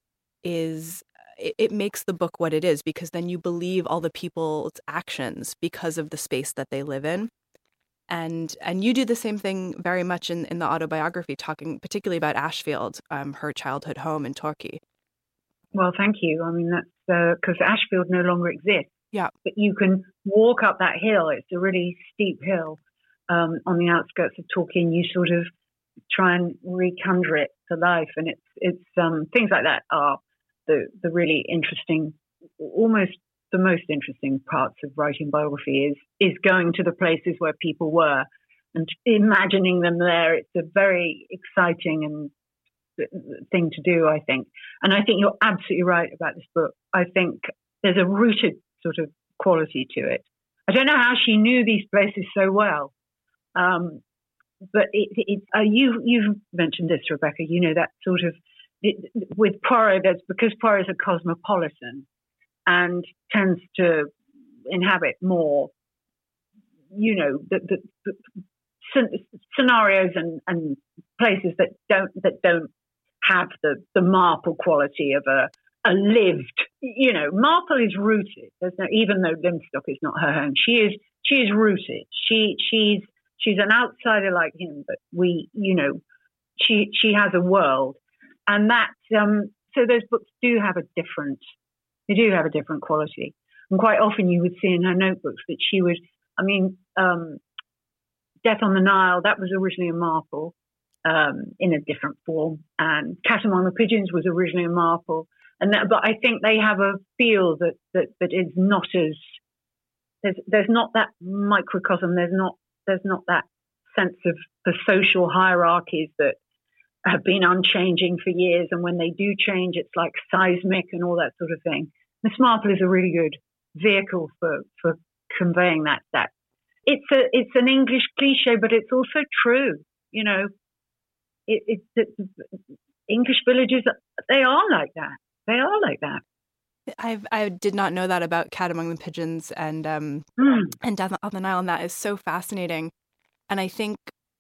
[SPEAKER 5] is it, it makes the book what it is, because then you believe all the people's actions because of the space that they live in. And and you do the same thing very much in, in the autobiography, talking particularly about Ashfield, um, her childhood home in Torquay.
[SPEAKER 6] Well, thank you. I mean, that's because uh, Ashfield no longer exists.
[SPEAKER 5] Yeah.
[SPEAKER 6] But you can walk up that hill. It's a really steep hill um, on the outskirts of Torquay, and you sort of try and reconjure it to life. And it's it's um, things like that are the the really interesting, almost the most interesting parts of writing biography is is going to the places where people were and imagining them there. It's a very exciting and thing to do, I think. And I think you're absolutely right about this book. I think there's a rooted sort of quality to it. I don't know how she knew these places so well, um, but it, it, uh, you, you've mentioned this, Rebecca. You know, that sort of it, with Poirot, that's because Poirot is a cosmopolitan and tends to inhabit more, you know, the, the, the scenarios and, and places that don't that don't have the, the Marple quality of a, a lived, you know, Marple is rooted. There's no, even though Limstock is not her home, she is she is rooted. She she's she's an outsider like him, but we, you know, she she has a world, and that um, so those books do have a different, they do have a different quality. And quite often you would see in her notebooks that she would, I mean, um, Death on the Nile, that was originally a Marple. Um, in a different form, and Cat Among the Pigeons was originally a Marple, and that, but I think they have a feel that that that is not as there's there's not that microcosm, there's not there's not that sense of the social hierarchies that have been unchanging for years, and when they do change, it's like seismic and all that sort of thing. Miss Marple is a really good vehicle for for conveying that that it's a it's an English cliche, but it's also true, you know. It, it, it, English villages, they are like that. They are like that.
[SPEAKER 5] I've, I did not know that about Cat Among the Pigeons and um,
[SPEAKER 6] mm.
[SPEAKER 5] and Death on the Nile, and that is so fascinating. And I think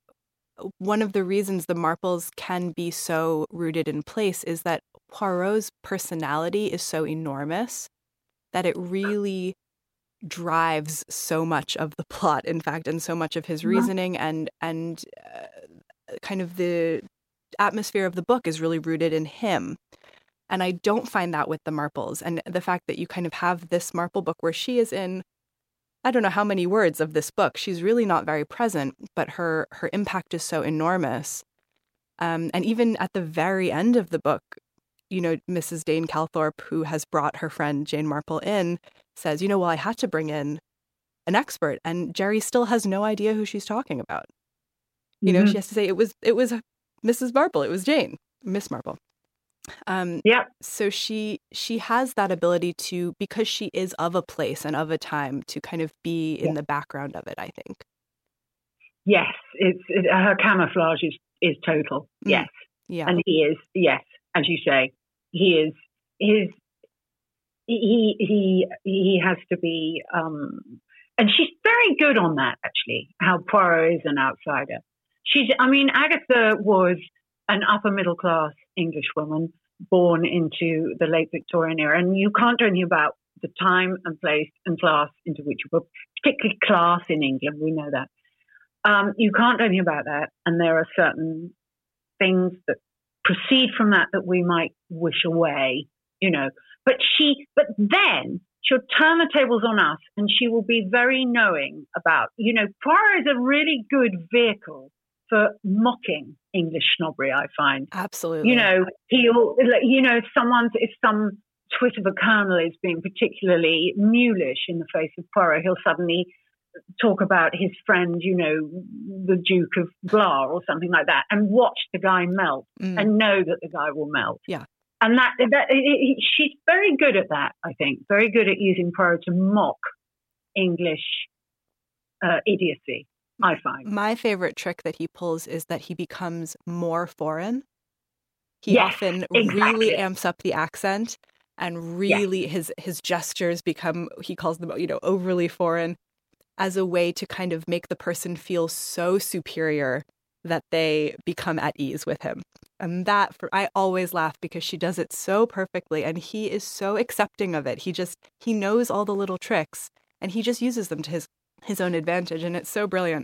[SPEAKER 5] one of the reasons the Marples can be so rooted in place is that Poirot's personality is so enormous that it really drives so much of the plot, in fact, and so much of his reasoning, and and uh, kind of the atmosphere of the book is really rooted in him. And I don't find that with the Marples. And the fact that you kind of have this Marple book where she is in, I don't know how many words of this book, she's really not very present, but her her impact is so enormous. Um, and even at the very end of the book, you know, Missus Dane Calthorpe, who has brought her friend Jane Marple in, says, you know, well, I had to bring in an expert. And Jerry still has no idea who she's talking about. You know, mm-hmm. she has to say it was it was Missus Marple, it was Jane, Miss Marple. Um,
[SPEAKER 6] yeah.
[SPEAKER 5] So she she has that ability to, because she is of a place and of a time, to kind of be in yeah. the background of it, I think.
[SPEAKER 6] Yes, it's it, her camouflage is is total. Mm. Yes,
[SPEAKER 5] yeah,
[SPEAKER 6] and he is. Yes, as you say, he is. His he he he has to be. Um, and she's very good on that, actually. How Poirot is an outsider. She's, I mean, Agatha was an upper middle class English woman born into the late Victorian era, and you can't do anything about the time and place and class into which you were, particularly class in England. We know that. Um, you can't do anything about that, and there are certain things that proceed from that that we might wish away, you know. But she, but then she'll turn the tables on us, and she will be very knowing about, you know, Poirot is a really good vehicle for mocking English snobbery, I find.
[SPEAKER 5] Absolutely.
[SPEAKER 6] You know, he'll, you know, if someone's, if some twit of a colonel is being particularly mulish in the face of Poirot, he'll suddenly talk about his friend, you know, the Duke of blah or something like that, and watch the guy melt mm. and know that the guy will melt.
[SPEAKER 5] Yeah.
[SPEAKER 6] And that, that it, it, she's very good at that, I think, very good at using Poirot to mock English uh, idiocy, I find.
[SPEAKER 5] My favorite trick that he pulls is that he becomes more foreign. He
[SPEAKER 6] yes,
[SPEAKER 5] often
[SPEAKER 6] exactly.
[SPEAKER 5] really amps up the accent, and really yes. his his gestures become, he calls them, you know, overly foreign, as a way to kind of make the person feel so superior that they become at ease with him. And that, for, I always laugh because she does it so perfectly, and he is so accepting of it. He just, he knows all the little tricks, and he just uses them to his, his own advantage, and it's so brilliant.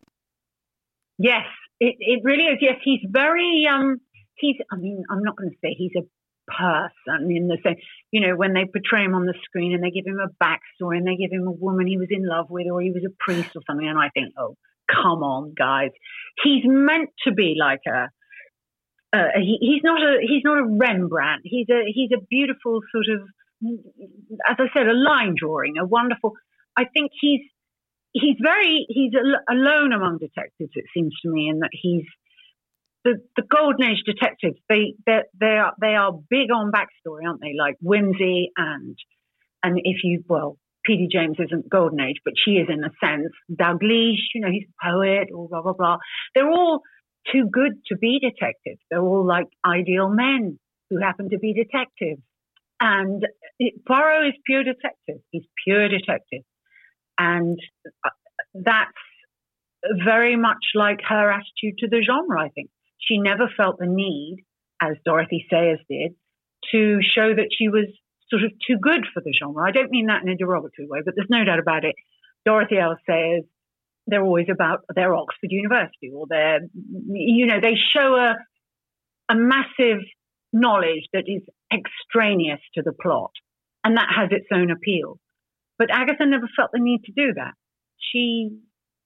[SPEAKER 6] Yes, it, it really is. Yes, he's very, um, he's, I mean, I'm not going to say he's a person in the sense, you know, when they portray him on the screen and they give him a backstory and they give him a woman he was in love with or he was a priest or something, and I think, oh, come on, guys. He's meant to be like a, uh, he, he's not a, he's not a Rembrandt. He's a, he's a beautiful sort of, as I said, a line drawing, a wonderful, I think he's, he's very, he's al- alone among detectives, it seems to me, in that he's, the, the Golden Age detectives, they, they, they are, they are big on backstory, aren't they? Like Whimsy and, and if you, well, P D James isn't Golden Age, but she is in a sense. Dalgleish, you know, he's a poet, or blah, blah, blah. They're all too good to be detectives. They're all like ideal men who happen to be detectives. And it, Poirot is pure detective. He's pure detective. And that's very much like her attitude to the genre, I think. She never felt the need, as Dorothy Sayers did, to show that she was sort of too good for the genre. I don't mean that in a derogatory way, but there's no doubt about it. Dorothy L. Sayers, they're always about their Oxford University, or their, you know, they show a, a massive knowledge that is extraneous to the plot, and that has its own appeal. But Agatha never felt the need to do that. She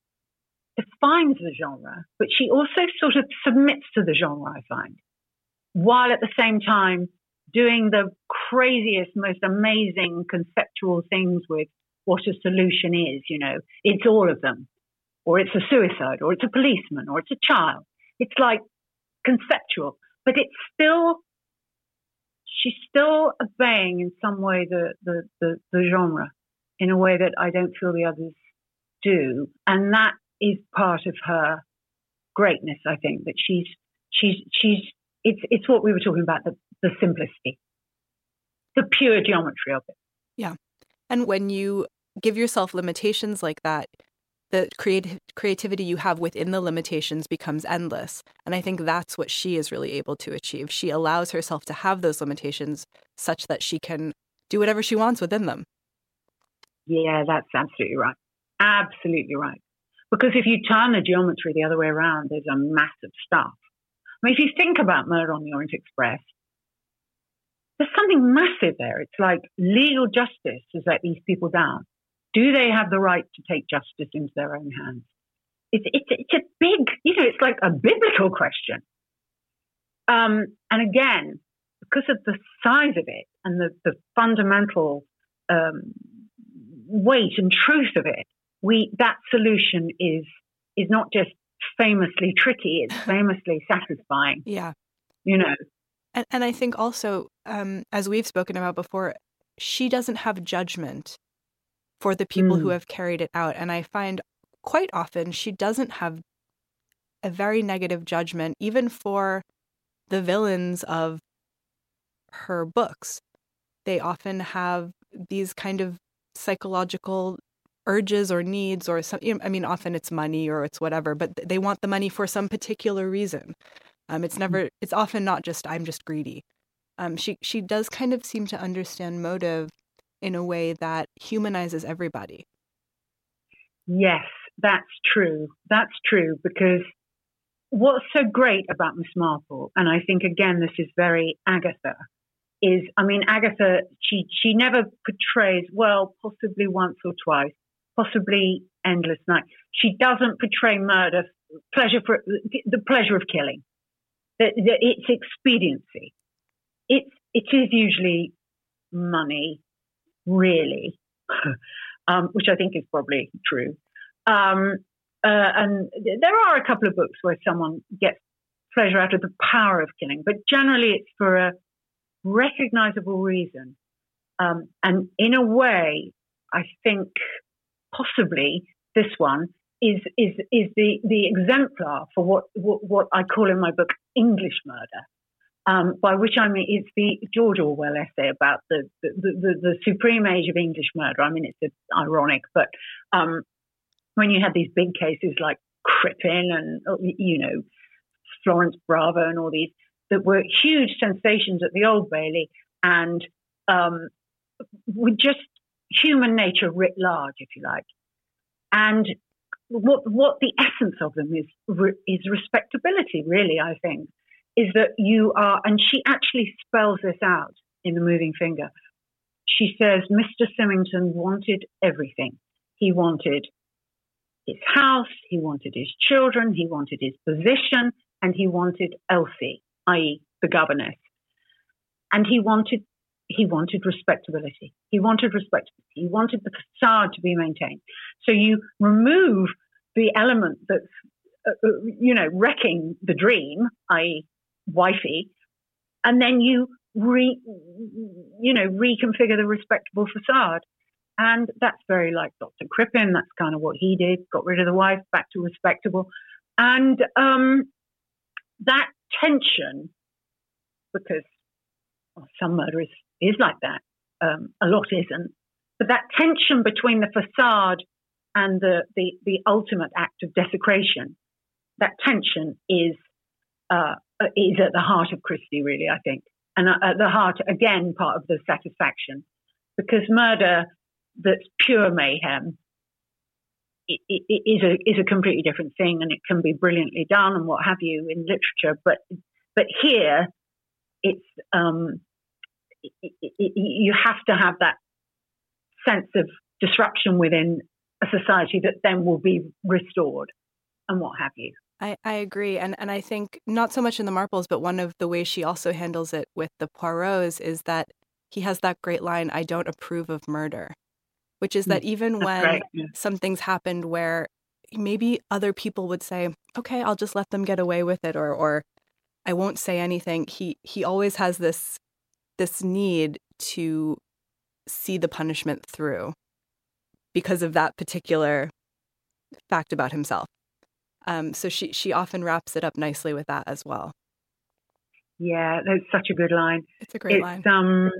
[SPEAKER 6] defines the genre, but she also sort of submits to the genre, I find, while at the same time doing the craziest, most amazing conceptual things with what a solution is, you know. It's all of them. Or it's a suicide, or it's a policeman, or it's a child. It's like conceptual, but it's still, she's still obeying in some way the, the, the, the genre in a way that I don't feel the others do. And that is part of her greatness, I think, that she's, she's, she's, it's, it's what we were talking about, the, the simplicity, the pure geometry of it.
[SPEAKER 5] Yeah. And when you give yourself limitations like that, the creative creativity you have within the limitations becomes endless. And I think that's what she is really able to achieve. She allows herself to have those limitations such that she can do whatever she wants within them.
[SPEAKER 6] Yeah, that's absolutely right. Absolutely right. Because if you turn the geometry the other way around, there's a massive stuff. I mean, if you think about Murder on the Orient Express, there's something massive there. It's like legal justice has let these people down. Do they have the right to take justice into their own hands? It's, it's, it's a big, you know, it's like a biblical question. Um, and again, because of the size of it and the, the fundamental um, weight and truth of it, we that solution is is not just famously tricky, it's famously satisfying.
[SPEAKER 5] Yeah.
[SPEAKER 6] You know.
[SPEAKER 5] And, and I think also, um, as we've spoken about before, she doesn't have judgment for the people mm. who have carried it out. And I find quite often she doesn't have a very negative judgment, even for the villains of her books. They often have these kind of psychological urges or needs, or some, I mean, often it's money or it's whatever, but they want the money for some particular reason. Um, it's never, it's often not just, I'm just greedy. Um, she, she does kind of seem to understand motive in a way that humanizes everybody.
[SPEAKER 6] Yes, that's true. That's true, because what's so great about Miss Marple, and I think, again, this is very Agatha, is, I mean, Agatha, she, she never portrays, well, possibly once or twice, possibly Endless Night. She doesn't portray murder, pleasure for the pleasure of killing. The, the, it's expediency. It's, it is usually money, really, um, which I think is probably true. Um, uh, and there are a couple of books where someone gets pleasure out of the power of killing, but generally it's for a recognizable reason. Um, and in a way, I think possibly this one is is is the, the exemplar for what, what, what I call in my book English murder, um, by which I mean it's the George Orwell essay about the the, the, the supreme age of English murder. I mean, it's ironic, but um, when you had these big cases like Crippen and, you know, Florence Bravo and all these that were huge sensations at the Old Bailey, and um, with just human nature writ large, if you like. And what what the essence of them is is respectability, really, I think, is that you are, and she actually spells this out in The Moving Finger. She says, Mister Symington wanted everything. He wanted his house, he wanted his children, he wanted his position, and he wanted Elsie, that is the governess. And he wanted he wanted respectability. He wanted respectability. He wanted the facade to be maintained. So you remove the element that's, uh, you know, wrecking the dream, that is wifey, and then you re, you know, reconfigure the respectable facade. And that's very like Doctor Crippen. That's kind of what he did. Got rid of the wife, back to respectable. And um, that tension, because well, some murder is, is like that. Um, a lot isn't. But that tension between the facade and the, the, the ultimate act of desecration, that tension is uh, is at the heart of Christie, really, I think. And at the heart, again, part of the satisfaction. Because murder that's pure mayhem it, it, it is a is a completely different thing, and it can be brilliantly done and what have you in literature. But but here, it's um, it, it, it, you have to have that sense of disruption within a society that then will be restored and what have you.
[SPEAKER 5] I, I agree. And and I think not so much in the Marples, but one of the ways she also handles it with the Poirots is that he has that great line, I don't approve of murder, which is that even
[SPEAKER 6] That's
[SPEAKER 5] when
[SPEAKER 6] right, yeah.
[SPEAKER 5] something's happened where maybe other people would say, okay, I'll just let them get away with it, or or I won't say anything. He he always has this this need to see the punishment through because of that particular fact about himself. Um, so she she often wraps it up nicely with that as well.
[SPEAKER 6] Yeah, that's such a good line.
[SPEAKER 5] It's a great
[SPEAKER 6] it's,
[SPEAKER 5] line.
[SPEAKER 6] Um,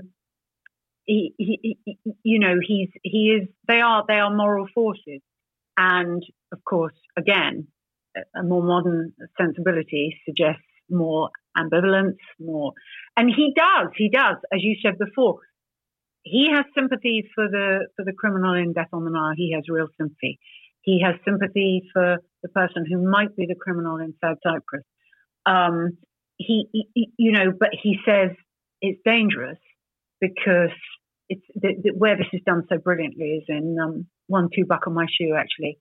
[SPEAKER 6] he, he, he, you know, he's he is. They are they are moral forces, and of course, again, a more modern sensibility suggests more ambivalence, more, and he does. He does, as you said before. He has sympathy for the for the criminal in Death on the Nile. He has real sympathy. He has sympathy for the person who might be the criminal in South Cyprus. Um, he, he, you know, but he says it's dangerous because it's the, the, where this is done so brilliantly is in um, One Two Buckle My Shoe, actually,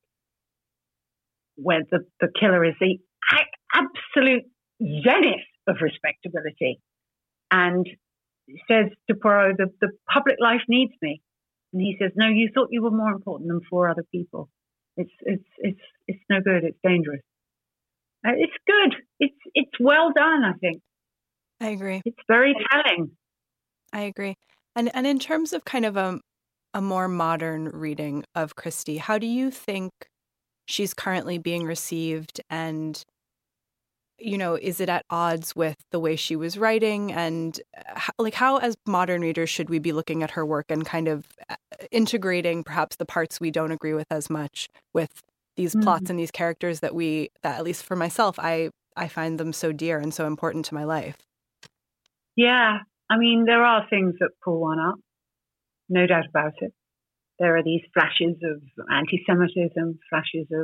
[SPEAKER 6] where the, the killer is the absolute zenith of respectability, and says to Poirot, the, the public life needs me, and he says, no, you thought you were more important than four other people. It's it's it's it's no good. It's dangerous. Uh, it's good. It's it's well done, I think.
[SPEAKER 5] I agree.
[SPEAKER 6] It's very telling.
[SPEAKER 5] I agree. And and in terms of kind of a a more modern reading of Christie, how do you think she's currently being received? And, you know, is it at odds with the way she was writing? And how, like, how as modern readers should we be looking at her work and kind of integrating perhaps the parts we don't agree with as much with these mm-hmm. plots and these characters that we, that at least for myself, I, I find them so dear and so important to my life?
[SPEAKER 6] Yeah. I mean, there are things that pull one up, no doubt about it. There are these flashes of anti-Semitism, flashes of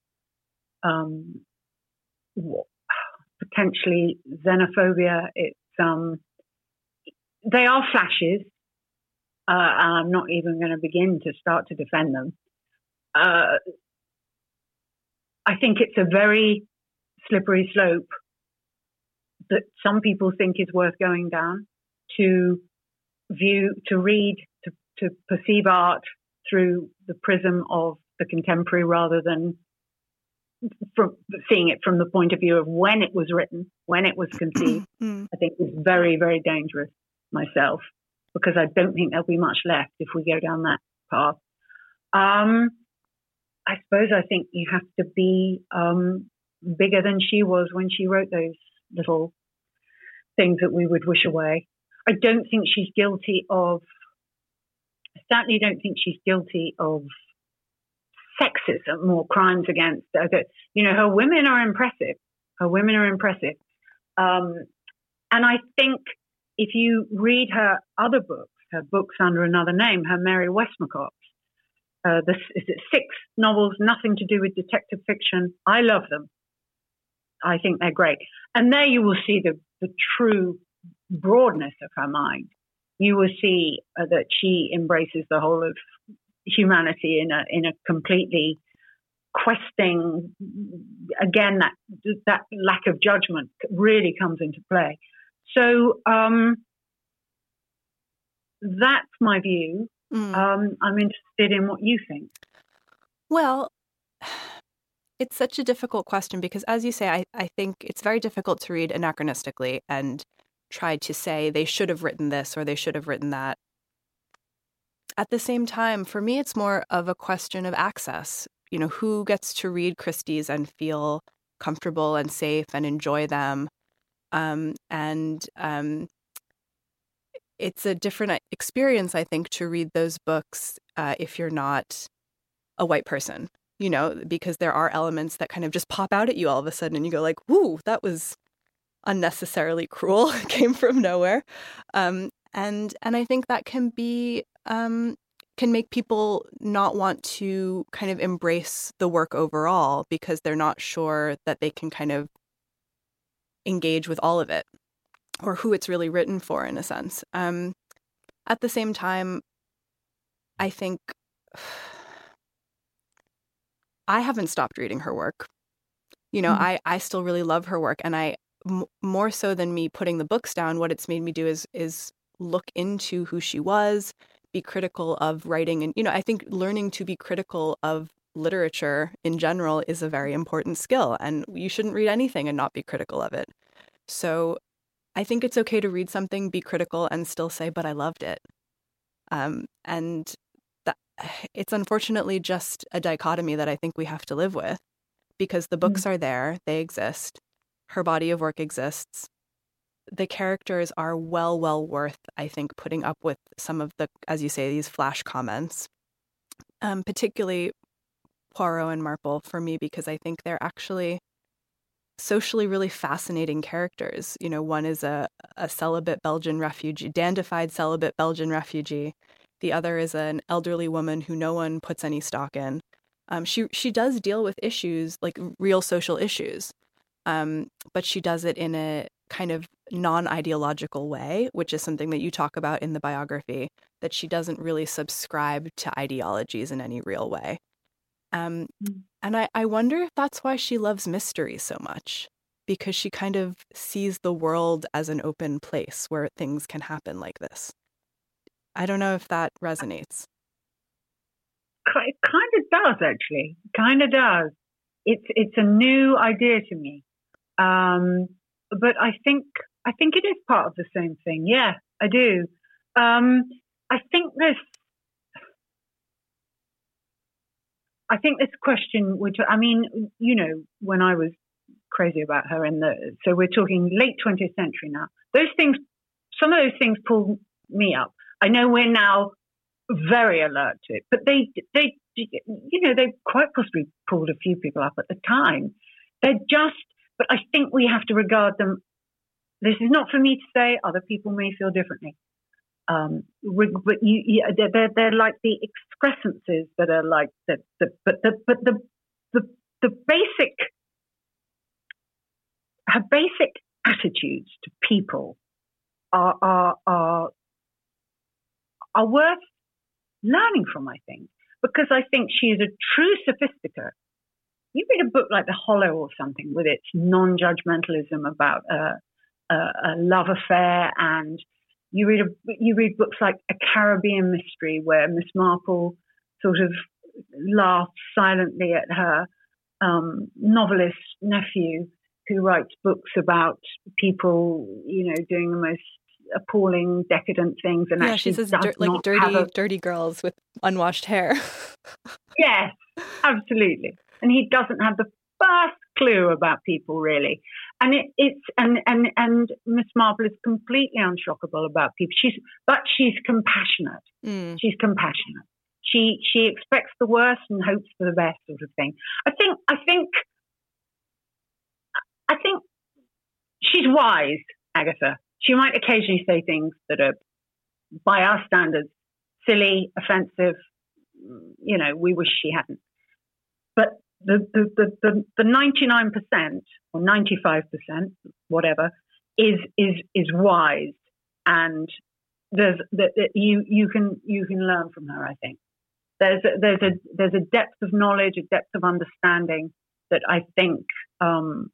[SPEAKER 6] um, potentially xenophobia. It's um, they are flashes. Uh, and I'm not even going to begin to start to defend them. Uh, I think it's a very slippery slope that some people think is worth going down, to view, to read, to, to perceive art through the prism of the contemporary rather than from seeing it from the point of view of when it was written, when it was conceived, I think is very, very dangerous myself, because I don't think there'll be much left if we go down that path. Um, I suppose I think you have to be um, bigger than she was when she wrote those little things that we would wish away. I don't think she's guilty of, I certainly don't think she's guilty of sexism or crimes against, uh, you know, her women are impressive. Her women are impressive. Um, and I think if you read her other books, her books under another name, her Mary Westmacott, uh, this, is it six novels, nothing to do with detective fiction. I love them. I think they're great. And there you will see the, the true broadness of her mind. You will see uh, that she embraces the whole of humanity in a in a completely questing. Again, that that lack of judgment really comes into play. So um, that's my view. Mm. Um, I'm interested in what you think.
[SPEAKER 5] Well, it's such a difficult question because, as you say, I, I think it's very difficult to read anachronistically and try to say they should have written this or they should have written that. At the same time, for me, it's more of a question of access. You know, who gets to read Christie's and feel comfortable and safe and enjoy them? Um, and um, it's a different experience, I think, to read those books uh, if you're not a white person, you know, because there are elements that kind of just pop out at you all of a sudden and you go like, whoo, that was unnecessarily cruel. It came from nowhere. Um, and and I think that can be um, can make people not want to kind of embrace the work overall because they're not sure that they can kind of engage with all of it or who it's really written for, in a sense. Um, at the same time, I think I haven't stopped reading her work. You know, mm-hmm. I, I still really love her work. And I, m- more so than me putting the books down, what it's made me do is is look into who she was, be critical of writing. And, you know, I think learning to be critical of literature in general is a very important skill. And you shouldn't read anything and not be critical of it. So I think it's okay to read something, be critical, and still say, but I loved it. Um, and that, it's unfortunately just a dichotomy that I think we have to live with because the books mm-hmm. are there, they exist, her body of work exists. The characters are well, well worth, I think, putting up with some of the, as you say, these flash comments, um, particularly Poirot and Marple for me, because I think they're actually socially really fascinating characters. You know, one is a, a celibate Belgian refugee, dandified celibate Belgian refugee. The other is an elderly woman who no one puts any stock in. Um, she she does deal with issues, like real social issues, um, but she does it in a kind of non-ideological way, which is something that you talk about in the biography, that she doesn't really subscribe to ideologies in any real way. Um, and I, I wonder if that's why she loves mystery so much, because she kind of sees the world as an open place where things can happen like this. I don't know if that resonates.
[SPEAKER 6] It kind of does, actually. Kind of does. It's it's a new idea to me, um, but I think I think it is part of the same thing. Yeah, I do. Um, I think this. I think this question, which I mean, you know, when I was crazy about her, in the so we're talking late twentieth century now. Those things, some of those things pulled me up. I know we're now very alert to it, but they, they, you know, they quite possibly pulled a few people up at the time. They're just, but I think we have to regard them. This is not for me to say. Other people may feel differently. Um, but you, you, they're, they're they're like the excrescences that are like the, the but the but the the the basic her basic attitudes to people are are are are worth learning from, I think, because I think she is a true sophisticate. You read a book like The Hollow or something with its non-judgmentalism about a, a, a love affair, and you read a, you read books like A Caribbean Mystery, where Miss Marple sort of laughed silently at her um, novelist nephew who writes books about people, you know, doing the most appalling, decadent things. And
[SPEAKER 5] yeah,
[SPEAKER 6] actually
[SPEAKER 5] she says
[SPEAKER 6] does
[SPEAKER 5] dirt, like dirty,
[SPEAKER 6] a...
[SPEAKER 5] dirty girls with unwashed hair.
[SPEAKER 6] Yes, absolutely. And he doesn't have the first clue about people, really. And it, it's and and and Miss Marple is completely unshockable about people. She's but she's compassionate. Mm. She's compassionate. She she expects the worst and hopes for the best, sort of thing. I think I think I think she's wise, Agatha. She might occasionally say things that are, by our standards, silly, offensive. You know, we wish she hadn't. But the the the the, the ninety-nine percent or ninety-five percent, whatever, is is is wise, and there's that you you can you can learn from her. I think there's a, there's a there's a depth of knowledge, a depth of understanding that I think um,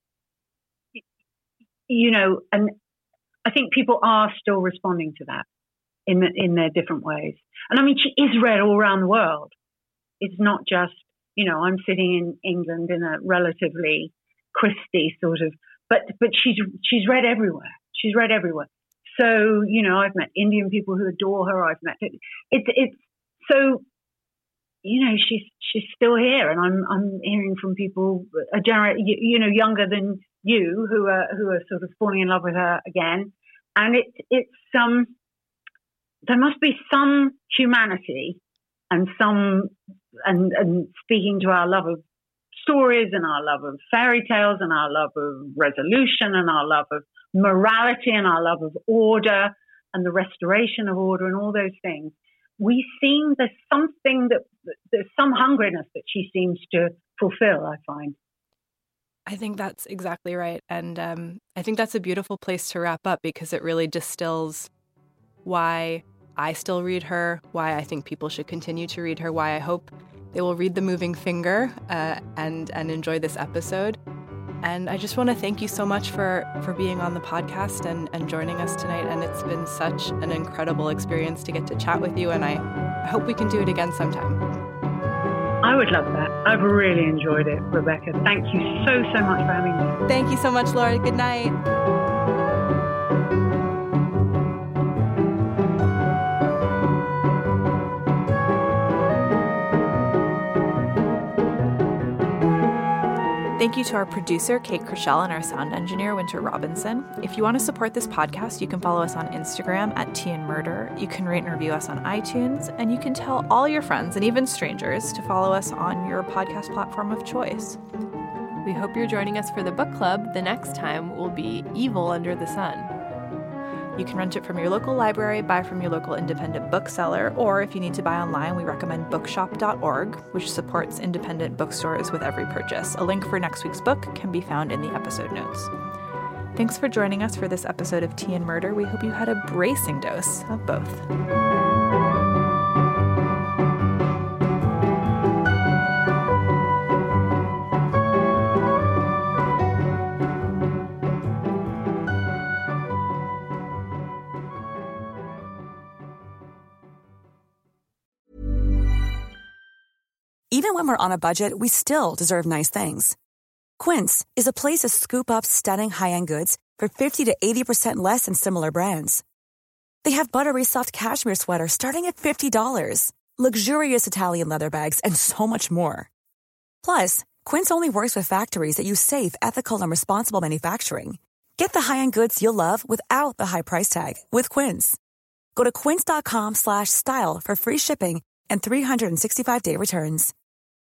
[SPEAKER 6] you know, and I think people are still responding to that in in their different ways. And I mean, she is read all around the world. It's not just, you know, I'm sitting in England in a relatively Christie sort of, but but she's she's read everywhere. She's read everywhere. So, you know, I've met Indian people who adore her. I've met it. It's it's so, you know, she's she's still here, and I'm I'm hearing from people a gener- you, you know younger than you who are who are sort of falling in love with her again, and it's it's um there must be some humanity and some and and speaking to our love of stories and our love of fairy tales and our love of resolution and our love of morality and our love of order and the restoration of order and all those things. We seem there's something that there's some hungriness that she seems to fulfill, I find.
[SPEAKER 5] I think that's exactly right. And um, I think that's a beautiful place to wrap up, because it really distills why I still read her, why I think people should continue to read her, why I hope they will read The Moving Finger uh, and and enjoy this episode. And I just want to thank you so much for, for being on the podcast and, and joining us tonight. And it's been such an incredible experience to get to chat with you. And I, I hope we can do it again sometime.
[SPEAKER 6] I would love that. I've really enjoyed it, Rebecca. Thank you so, so much for having me.
[SPEAKER 5] Thank you so much, Laura. Good night. Thank you to our producer, Kate Krischel, and our sound engineer, Winter Robinson. If you want to support this podcast, you can follow us on Instagram at Tea and Murder. You can rate and review us on iTunes, and you can tell all your friends and even strangers to follow us on your podcast platform of choice.
[SPEAKER 7] We hope you're joining us for the book club. The next time will be Evil Under the Sun.
[SPEAKER 5] You can rent it from your local library, buy from your local independent bookseller, or if you need to buy online, we recommend bookshop dot org, which supports independent bookstores with every purchase. A link for next week's book can be found in the episode notes. Thanks for joining us for this episode of Tea and Murder. We hope you had a bracing dose of both.
[SPEAKER 8] Even when we're on a budget, we still deserve nice things. Quince is a place to scoop up stunning high-end goods for fifty to eighty percent less than similar brands. They have buttery soft cashmere sweaters starting at fifty dollars, luxurious Italian leather bags, and so much more. Plus, Quince only works with factories that use safe, ethical, and responsible manufacturing. Get the high-end goods you'll love without the high price tag with Quince. Go to quince dot com slash style for free shipping and three sixty-five day returns.